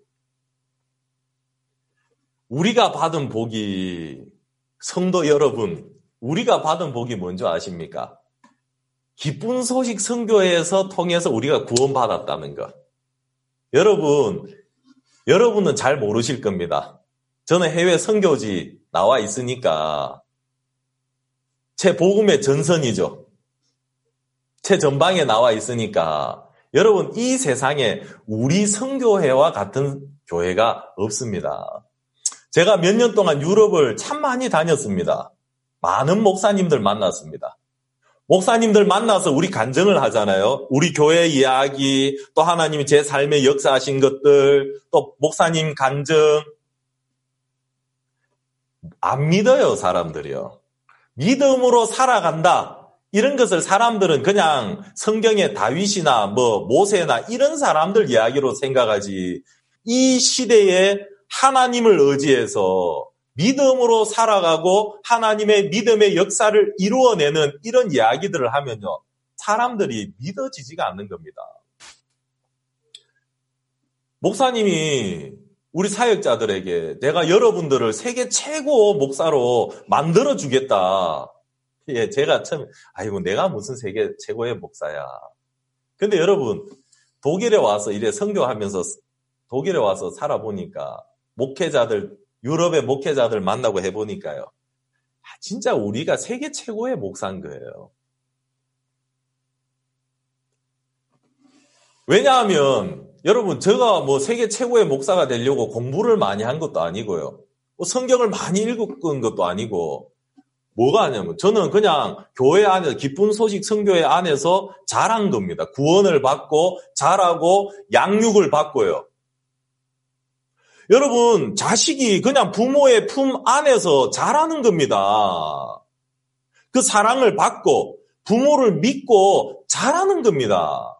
우리가 받은 복이 성도 여러분, 우리가 받은 복이 뭔지 아십니까? 기쁜 소식 선교회에서 통해서 우리가 구원받았다는 것. 여러분, 여러분은 잘 모르실 겁니다. 저는 해외 선교지 나와 있으니까 제 복음의 전선이죠. 제 전방에 나와 있으니까 여러분 이 세상에 우리 선교회와 같은 교회가 없습니다. 제가 몇 년 동안 유럽을 참 많이 다녔습니다. 많은 목사님들 만났습니다. 목사님들 만나서 우리 간증을 하잖아요. 우리 교회 이야기, 또 하나님이 제 삶에 역사하신 것들, 또 목사님 간증. 안 믿어요, 사람들이요. 믿음으로 살아간다. 이런 것을 사람들은 그냥 성경의 다윗이나 뭐 모세나 이런 사람들 이야기로 생각하지, 이 시대에 하나님을 의지해서 믿음으로 살아가고 하나님의 믿음의 역사를 이루어내는 이런 이야기들을 하면요, 사람들이 믿어지지가 않는 겁니다. 목사님이 우리 사역자들에게 내가 여러분들을 세계 최고 목사로 만들어주겠다. 예, 제가 처음에, 아이고, 내가 무슨 세계 최고의 목사야. 근데 여러분, 독일에 와서 이래 선교하면서 독일에 와서 살아보니까 목회자들, 유럽의 목회자들 만나고 해보니까요. 아, 진짜 우리가 세계 최고의 목사인 거예요. 왜냐하면 여러분, 제가 뭐 세계 최고의 목사가 되려고 공부를 많이 한 것도 아니고요. 뭐 성경을 많이 읽은 것도 아니고, 뭐가 아니냐면 저는 그냥 교회 안에서 기쁜 소식 선교회 안에서 자란 겁니다. 구원을 받고 자라고 양육을 받고요. 여러분, 자식이 그냥 부모의 품 안에서 자라는 겁니다. 그 사랑을 받고 부모를 믿고 자라는 겁니다.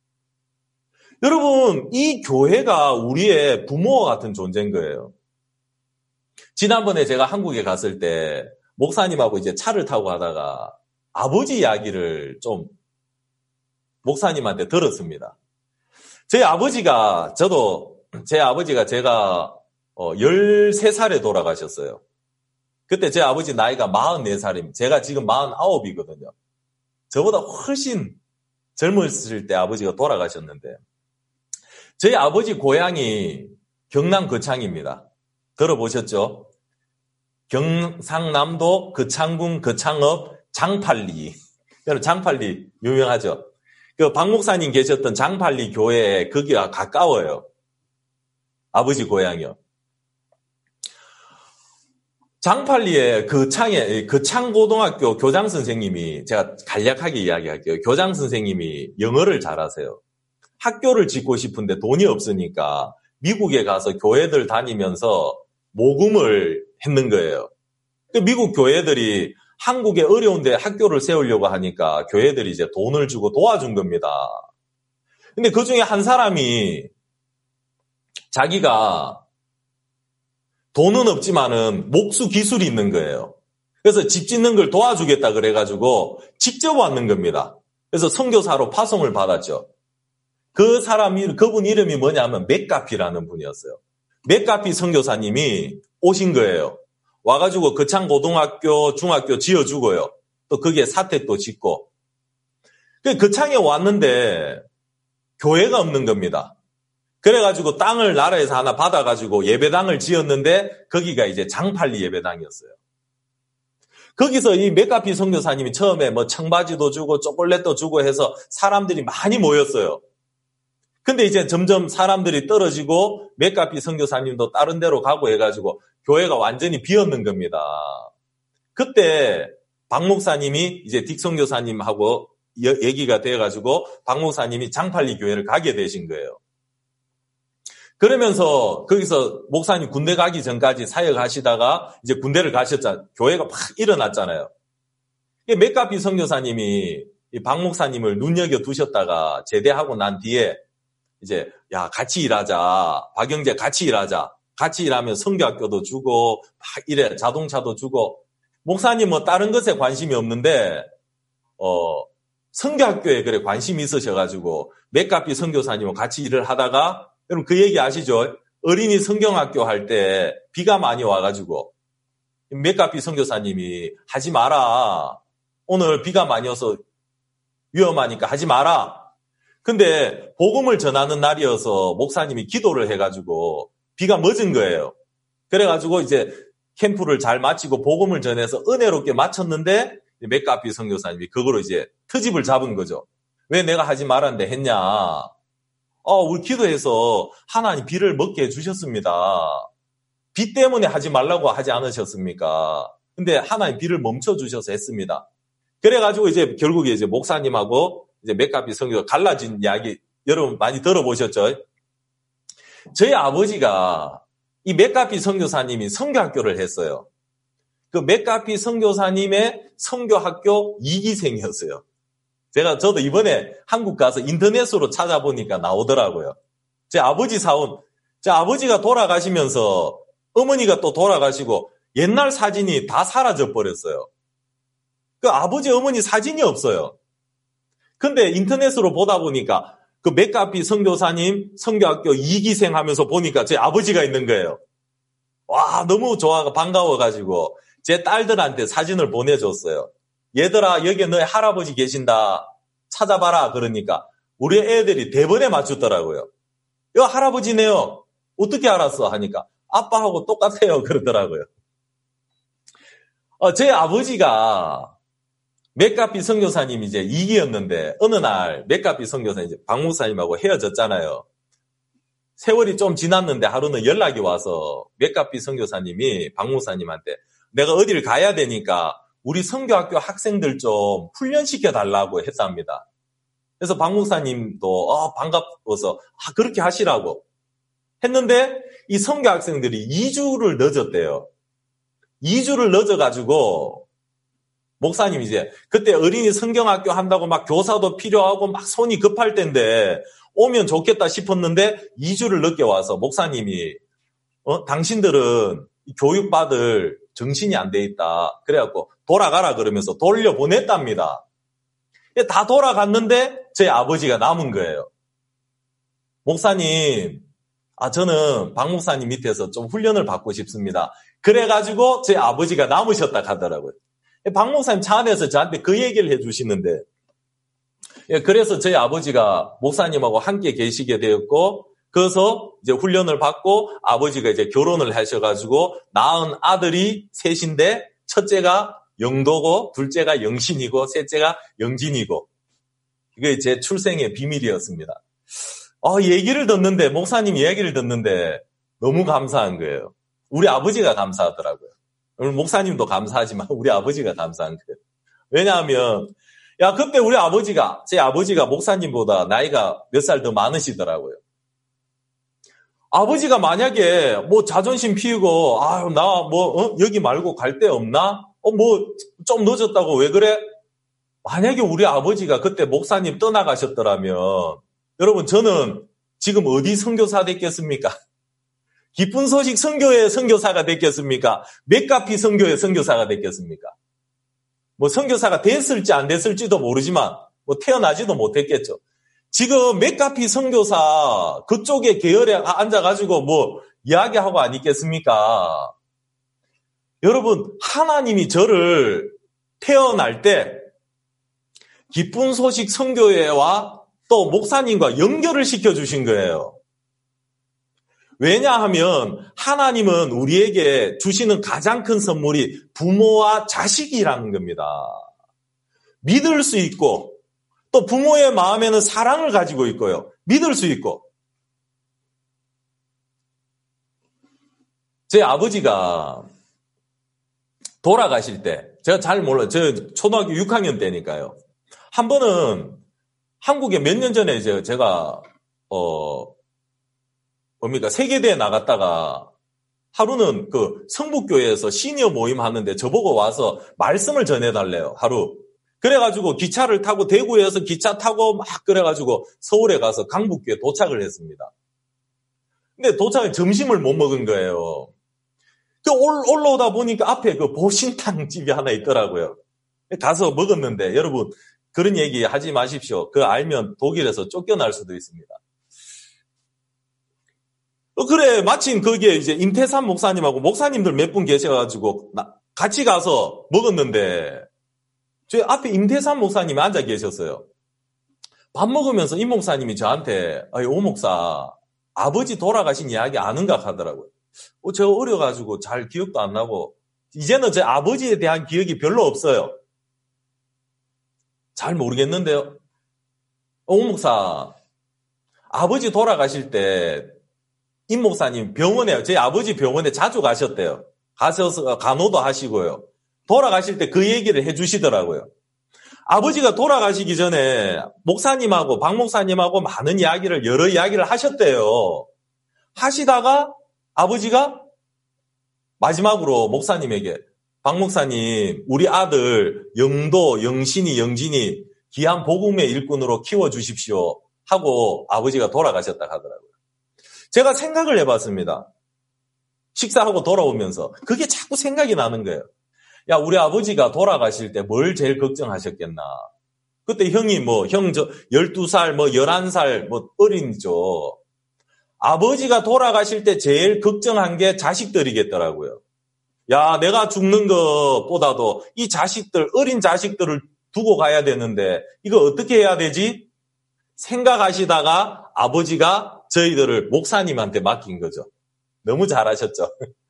여러분, 이 교회가 우리의 부모와 같은 존재인 거예요. 지난번에 제가 한국에 갔을 때 목사님하고 이제 차를 타고 가다가 아버지 이야기를 좀 목사님한테 들었습니다. 제 아버지가, 저도 제 아버지가 제가 열세 살에 돌아가셨어요. 그때 제 아버지 나이가 마흔네 살입니다. 제가 지금 마흔아홉이거든요. 저보다 훨씬 젊었을 때 아버지가 돌아가셨는데, 저희 아버지 고향이 경남 거창입니다. 들어보셨죠? 경상남도 거창군 거창읍 장팔리. 여러분, 장팔리 유명하죠? 그 박 목사님 계셨던 장팔리 교회에 거기가 가까워요. 아버지 고향이요. 장팔리에 거창에, 거창고등학교 교장 선생님이, 제가 간략하게 이야기할게요. 교장 선생님이 영어를 잘하세요. 학교를 짓고 싶은데 돈이 없으니까 미국에 가서 교회들 다니면서 모금을 했는 거예요. 미국 교회들이 한국에 어려운데 학교를 세우려고 하니까 교회들이 이제 돈을 주고 도와준 겁니다. 근데 그 중에 한 사람이 자기가 돈은 없지만은 목수 기술이 있는 거예요. 그래서 집 짓는 걸 도와주겠다 그래가지고 직접 왔는 겁니다. 그래서 선교사로 파송을 받았죠. 그 사람이, 그분 이름이 뭐냐면 맥가피라는 분이었어요. 맥가피 선교사님이 오신 거예요. 와가지고 거창 고등학교, 중학교 지어주고요. 또 거기에 사택도 짓고. 거창에 왔는데 교회가 없는 겁니다. 그래가지고 땅을 나라에서 하나 받아가지고 예배당을 지었는데 거기가 이제 장팔리 예배당이었어요. 거기서 이 맥가피 선교사님이 처음에 뭐 청바지도 주고 초콜릿도 주고 해서 사람들이 많이 모였어요. 근데 이제 점점 사람들이 떨어지고 맥가피 선교사님도 다른 데로 가고 해가지고 교회가 완전히 비었는 겁니다. 그때 박 목사님이 이제 딕 선교사님하고 얘기가 돼가지고 박 목사님이 장팔리 교회를 가게 되신 거예요. 그러면서 거기서 목사님 군대 가기 전까지 사역하시다가 이제 군대를 가셨잖아요. 교회가 막 일어났잖아요. 맥가피 선교사님이 이 박 목사님을 눈여겨 두셨다가 제대하고 난 뒤에 이제 야 같이 일하자. 박영재 같이 일하자. 같이 일하면 선교학교도 주고 막 이래 자동차도 주고. 목사님 뭐 다른 것에 관심이 없는데 어 선교학교에 그래 관심이 있으셔가지고 맥가피 선교사님과 같이 일을 하다가, 여러분 그 얘기 아시죠? 어린이 성경학교 할 때 비가 많이 와가지고 맥가피 선교사님이 하지 마라. 오늘 비가 많이 와서 위험하니까 하지 마라. 근데 복음을 전하는 날이어서 목사님이 기도를 해가지고 비가 멎은 거예요. 그래가지고 이제 캠프를 잘 마치고 복음을 전해서 은혜롭게 마쳤는데 맥가피 선교사님이 그거로 이제 트집을 잡은 거죠. 왜 내가 하지 말았는데 했냐. 어, 우리 기도해서 하나님 비를 먹게 해주셨습니다. 비 때문에 하지 말라고 하지 않으셨습니까? 근데 하나님 비를 멈춰주셔서 했습니다. 그래가지고 이제 결국에 이제 목사님하고 이제 맥가피 선교가 갈라진 이야기 여러분 많이 들어보셨죠? 저희 아버지가 이 맥가피 선교사님이 선교학교를 했어요. 그 맥가피 선교사님의 선교학교 이 기생이었어요. 제가 저도 이번에 한국 가서 인터넷으로 찾아보니까 나오더라고요. 제 아버지 사원, 제 아버지가 돌아가시면서 어머니가 또 돌아가시고 옛날 사진이 다 사라져 버렸어요. 그 아버지 어머니 사진이 없어요. 근데 인터넷으로 보다 보니까 그 맥가피 선교사님 선교학교 이 기생 하면서 보니까 제 아버지가 있는 거예요. 와, 너무 좋아, 반가워가지고 제 딸들한테 사진을 보내줬어요. 얘들아, 여기 너희 할아버지 계신다. 찾아봐라. 그러니까 우리 애들이 대번에 맞추더라고요. 여 할아버지네요. 어떻게 알았어? 하니까 아빠하고 똑같아요. 그러더라고요. 어, 제 아버지가 맥가피 선교사님이 이제 이 기였는데 어느 날 맥가피 선교사님 이제 박 목사님하고 헤어졌잖아요. 세월이 좀 지났는데 하루는 연락이 와서 맥가피 선교사님이 박 목사님한테 내가 어딜 가야 되니까 우리 선교학교 학생들 좀 훈련시켜 달라고 했답니다. 그래서 박 목사님도 어, 반가워서 아, 그렇게 하시라고 했는데 이 선교 학생들이 이 주를 늦었대요. 이 주를 늦어가지고 목사님 이제 그때 어린이 성경학교 한다고 막 교사도 필요하고 막 손이 급할 텐데 오면 좋겠다 싶었는데 이 주를 늦게 와서 목사님이 어, 당신들은 교육받을 정신이 안 돼 있다. 그래갖고 돌아가라 그러면서 돌려보냈답니다. 다 돌아갔는데 제 아버지가 남은 거예요. 목사님, 아 저는 박 목사님 밑에서 좀 훈련을 받고 싶습니다. 그래가지고 제 아버지가 남으셨다 하더라고요. 박 목사님 차 안에서 저한테 그 얘기를 해주시는데 그래서 저희 아버지가 목사님하고 함께 계시게 되었고 그래서 이제 훈련을 받고 아버지가 이제 결혼을 하셔가지고 낳은 아들이 셋인데 첫째가 영도고 둘째가 영신이고 셋째가 영진이고 이게 제 출생의 비밀이었습니다. 어, 얘기를 듣는데 목사님 얘기를 듣는데 너무 감사한 거예요. 우리 아버지가 감사하더라고요. 오늘 목사님도 감사하지만 우리 아버지가 감사한 거예요. 왜냐하면 야 그때 우리 아버지가 제 아버지가 목사님보다 나이가 몇 살 더 많으시더라고요. 아버지가 만약에 뭐 자존심 피우고 아유 나 뭐 어? 여기 말고 갈 데 없나? 어 뭐 좀 늦었다고 왜 그래? 만약에 우리 아버지가 그때 목사님 떠나가셨더라면 여러분 저는 지금 어디 선교사 됐겠습니까? 기쁜 소식 선교의 선교사가 됐겠습니까? 맥가피 선교의 선교사가 됐겠습니까? 뭐 선교사가 됐을지 안 됐을지도 모르지만 뭐 태어나지도 못했겠죠. 지금 맥가피 선교사 그쪽에 계열에 앉아가지고 뭐 이야기하고 안 있겠습니까? 여러분 하나님이 저를 태어날 때 기쁜 소식 선교회와 또 목사님과 연결을 시켜주신 거예요. 왜냐하면 하나님은 우리에게 주시는 가장 큰 선물이 부모와 자식이라는 겁니다. 믿을 수 있고 또 부모의 마음에는 사랑을 가지고 있고요. 믿을 수 있고. 제 아버지가 돌아가실 때 제가 잘 몰라요. 저 초등학교 육 학년 때니까요. 한 번은 한국에 몇 년 전에 이제 제가 어 뭡니까 세계대회 나갔다가 하루는 그 성북교회에서 시니어 모임 하는데 저보고 와서 말씀을 전해달래요. 하루. 그래가지고 기차를 타고 대구에서 기차 타고 막 그래가지고 서울에 가서 강북교에 도착을 했습니다. 근데 도착해 점심을 못 먹은 거예요. 그 올라오다 보니까 앞에 그 보신탕 집이 하나 있더라고요. 가서 먹었는데 여러분 그런 얘기 하지 마십시오. 그거 알면 독일에서 쫓겨날 수도 있습니다. 어, 그래, 마침 거기에 이제 임태삼 목사님하고 목사님들 몇 분 계셔가지고 같이 가서 먹었는데 제 앞에 임태삼 목사님이 앉아 계셨어요. 밥 먹으면서 임 목사님이 저한테 아이, 오 목사 아버지 돌아가신 이야기 아는가 하더라고요. 어, 제가 어려가지고 잘 기억도 안 나고 이제는 제 아버지에 대한 기억이 별로 없어요. 잘 모르겠는데요. 오 목사 아버지 돌아가실 때 임 목사님 병원에 제 아버지 병원에 자주 가셨대요. 가셔서 간호도 하시고요. 돌아가실 때 그 얘기를 해주시더라고요. 아버지가 돌아가시기 전에 목사님하고 박 목사님하고 많은 이야기를 여러 이야기를 하셨대요. 하시다가 아버지가 마지막으로 목사님에게 박 목사님, 우리 아들 영도, 영신이, 영진이 귀한 복음의 일꾼으로 키워주십시오 하고 아버지가 돌아가셨다 하더라고요. 제가 생각을 해봤습니다. 식사하고 돌아오면서 그게 자꾸 생각이 나는 거예요. 야, 우리 아버지가 돌아가실 때 뭘 제일 걱정하셨겠나. 그때 형이 뭐, 형 저 열두 살, 뭐 열한 살, 뭐 어린이죠. 아버지가 돌아가실 때 제일 걱정한 게 자식들이겠더라고요. 야, 내가 죽는 것보다도 이 자식들, 어린 자식들을 두고 가야 되는데 이거 어떻게 해야 되지? 생각하시다가 아버지가 저희들을 목사님한테 맡긴 거죠. 너무 잘하셨죠.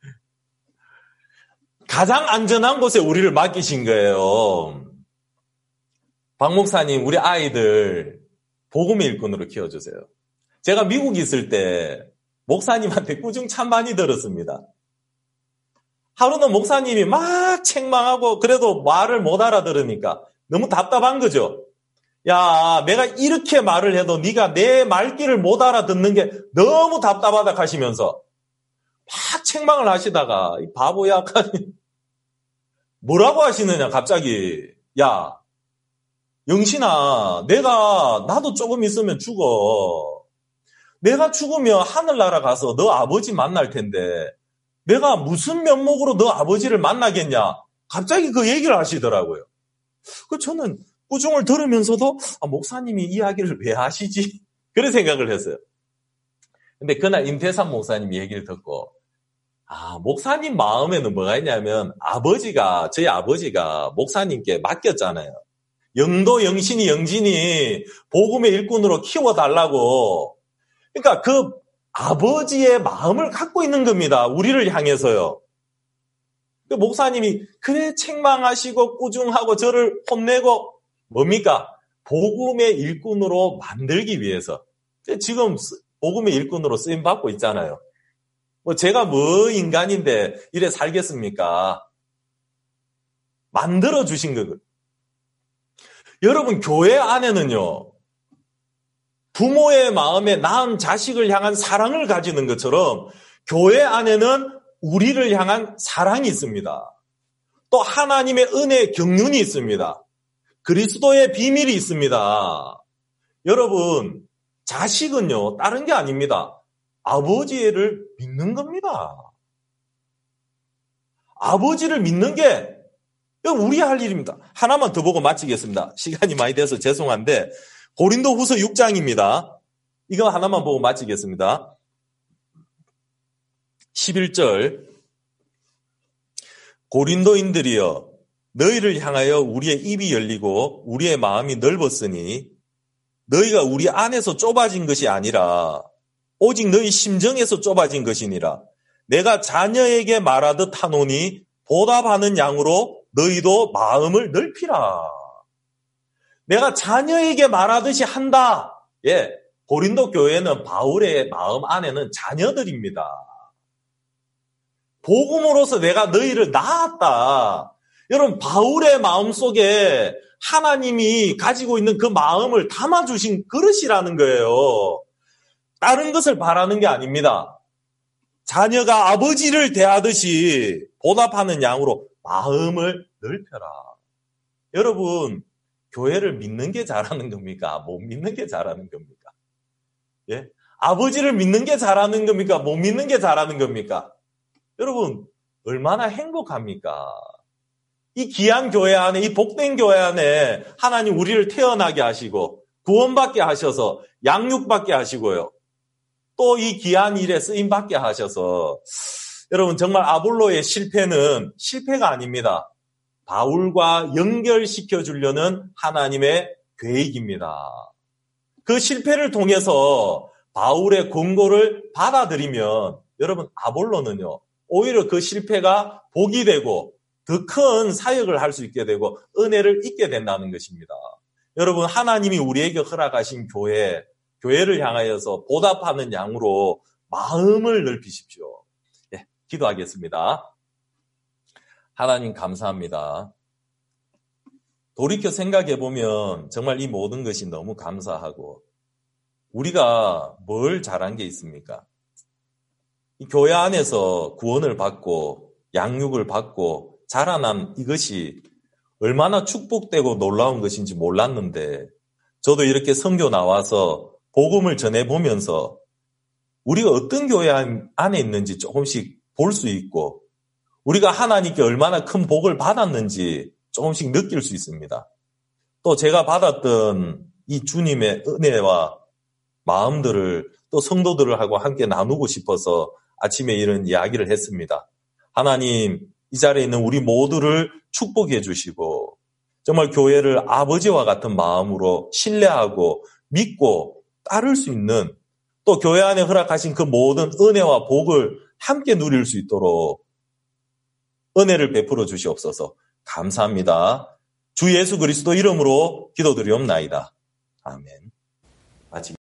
가장 안전한 곳에 우리를 맡기신 거예요. 박 목사님, 우리 아이들 복음의 일꾼으로 키워주세요. 제가 미국에 있을 때 목사님한테 꾸중 참 많이 들었습니다. 하루는 목사님이 막 책망하고 그래도 말을 못 알아들으니까 너무 답답한 거죠. 야, 내가 이렇게 말을 해도 네가 내 말귀를 못 알아듣는 게 너무 답답하다 하시면서 막 책망을 하시다가 이 바보야 뭐라고 하시느냐 갑자기. 야, 영신아, 내가 나도 조금 있으면 죽어. 내가 죽으면 하늘나라 가서 너 아버지 만날 텐데 내가 무슨 면목으로 너 아버지를 만나겠냐. 갑자기 그 얘기를 하시더라고요. 그 저는 꾸중을 들으면서도 아, 목사님이 이야기를 왜 하시지? 그런 생각을 했어요. 근데 그날 임태삼 목사님 얘기를 듣고 아, 목사님 마음에는 뭐가 있냐면 아버지가 저희 아버지가 목사님께 맡겼잖아요. 영도, 영신이, 영진이 복음의 일꾼으로 키워달라고. 그러니까 그 아버지의 마음을 갖고 있는 겁니다. 우리를 향해서요. 그 목사님이 그래 책망하시고 꾸중하고 저를 혼내고 뭡니까? 복음의 일꾼으로 만들기 위해서. 지금 복음의 일꾼으로 쓰임 받고 있잖아요. 뭐 제가 뭐 인간인데 이래 살겠습니까? 만들어 주신 거거든요. 여러분 교회 안에는요. 부모의 마음에 낳은 자식을 향한 사랑을 가지는 것처럼 교회 안에는 우리를 향한 사랑이 있습니다. 또 하나님의 은혜의 경륜이 있습니다. 그리스도의 비밀이 있습니다. 여러분, 자식은요, 다른 게 아닙니다. 아버지를 믿는 겁니다. 아버지를 믿는 게 우리 할 일입니다. 하나만 더 보고 마치겠습니다. 시간이 많이 돼서 죄송한데 고린도 후서 육 장입니다. 이거 하나만 보고 마치겠습니다. 십일 절 고린도인들이여 너희를 향하여 우리의 입이 열리고 우리의 마음이 넓었으니 너희가 우리 안에서 좁아진 것이 아니라 오직 너희 심정에서 좁아진 것이니라. 내가 자녀에게 말하듯 하노니 보답하는 양으로 너희도 마음을 넓히라. 내가 자녀에게 말하듯이 한다. 예, 고린도 교회는 바울의 마음 안에는 자녀들입니다. 복음으로서 내가 너희를 낳았다. 여러분, 바울의 마음속에 하나님이 가지고 있는 그 마음을 담아주신 그릇이라는 거예요. 다른 것을 바라는 게 아닙니다. 자녀가 아버지를 대하듯이 보답하는 양으로 마음을 넓혀라. 여러분, 교회를 믿는 게 잘하는 겁니까? 못 믿는 게 잘하는 겁니까? 예? 아버지를 믿는 게 잘하는 겁니까? 못 믿는 게 잘하는 겁니까? 여러분, 얼마나 행복합니까? 이 귀한 교회 안에, 이 복된 교회 안에 하나님 우리를 태어나게 하시고 구원받게 하셔서 양육받게 하시고요. 또 이 귀한 일에 쓰임받게 하셔서 여러분 정말 아볼로의 실패는 실패가 아닙니다. 바울과 연결시켜 주려는 하나님의 계획입니다. 그 실패를 통해서 바울의 권고를 받아들이면 여러분 아볼로는요. 오히려 그 실패가 복이 되고 더 큰 사역을 할 수 있게 되고 은혜를 잊게 된다는 것입니다. 여러분 하나님이 우리에게 허락하신 교회, 교회를 향하여서 보답하는 양으로 마음을 넓히십시오. 예, 기도하겠습니다. 하나님 감사합니다. 돌이켜 생각해보면 정말 이 모든 것이 너무 감사하고 우리가 뭘 잘한 게 있습니까? 이 교회 안에서 구원을 받고 양육을 받고 자라난 이것이 얼마나 축복되고 놀라운 것인지 몰랐는데 저도 이렇게 선교 나와서 복음을 전해보면서 우리가 어떤 교회 안에 있는지 조금씩 볼 수 있고 우리가 하나님께 얼마나 큰 복을 받았는지 조금씩 느낄 수 있습니다. 또 제가 받았던 이 주님의 은혜와 마음들을 또 성도들하고 함께 나누고 싶어서 아침에 이런 이야기를 했습니다. 하나님, 이 자리에 있는 우리 모두를 축복해 주시고 정말 교회를 아버지와 같은 마음으로 신뢰하고 믿고 따를 수 있는 또 교회 안에 허락하신 그 모든 은혜와 복을 함께 누릴 수 있도록 은혜를 베풀어 주시옵소서. 감사합니다. 주 예수 그리스도 이름으로 기도드리옵나이다. 아멘. 마치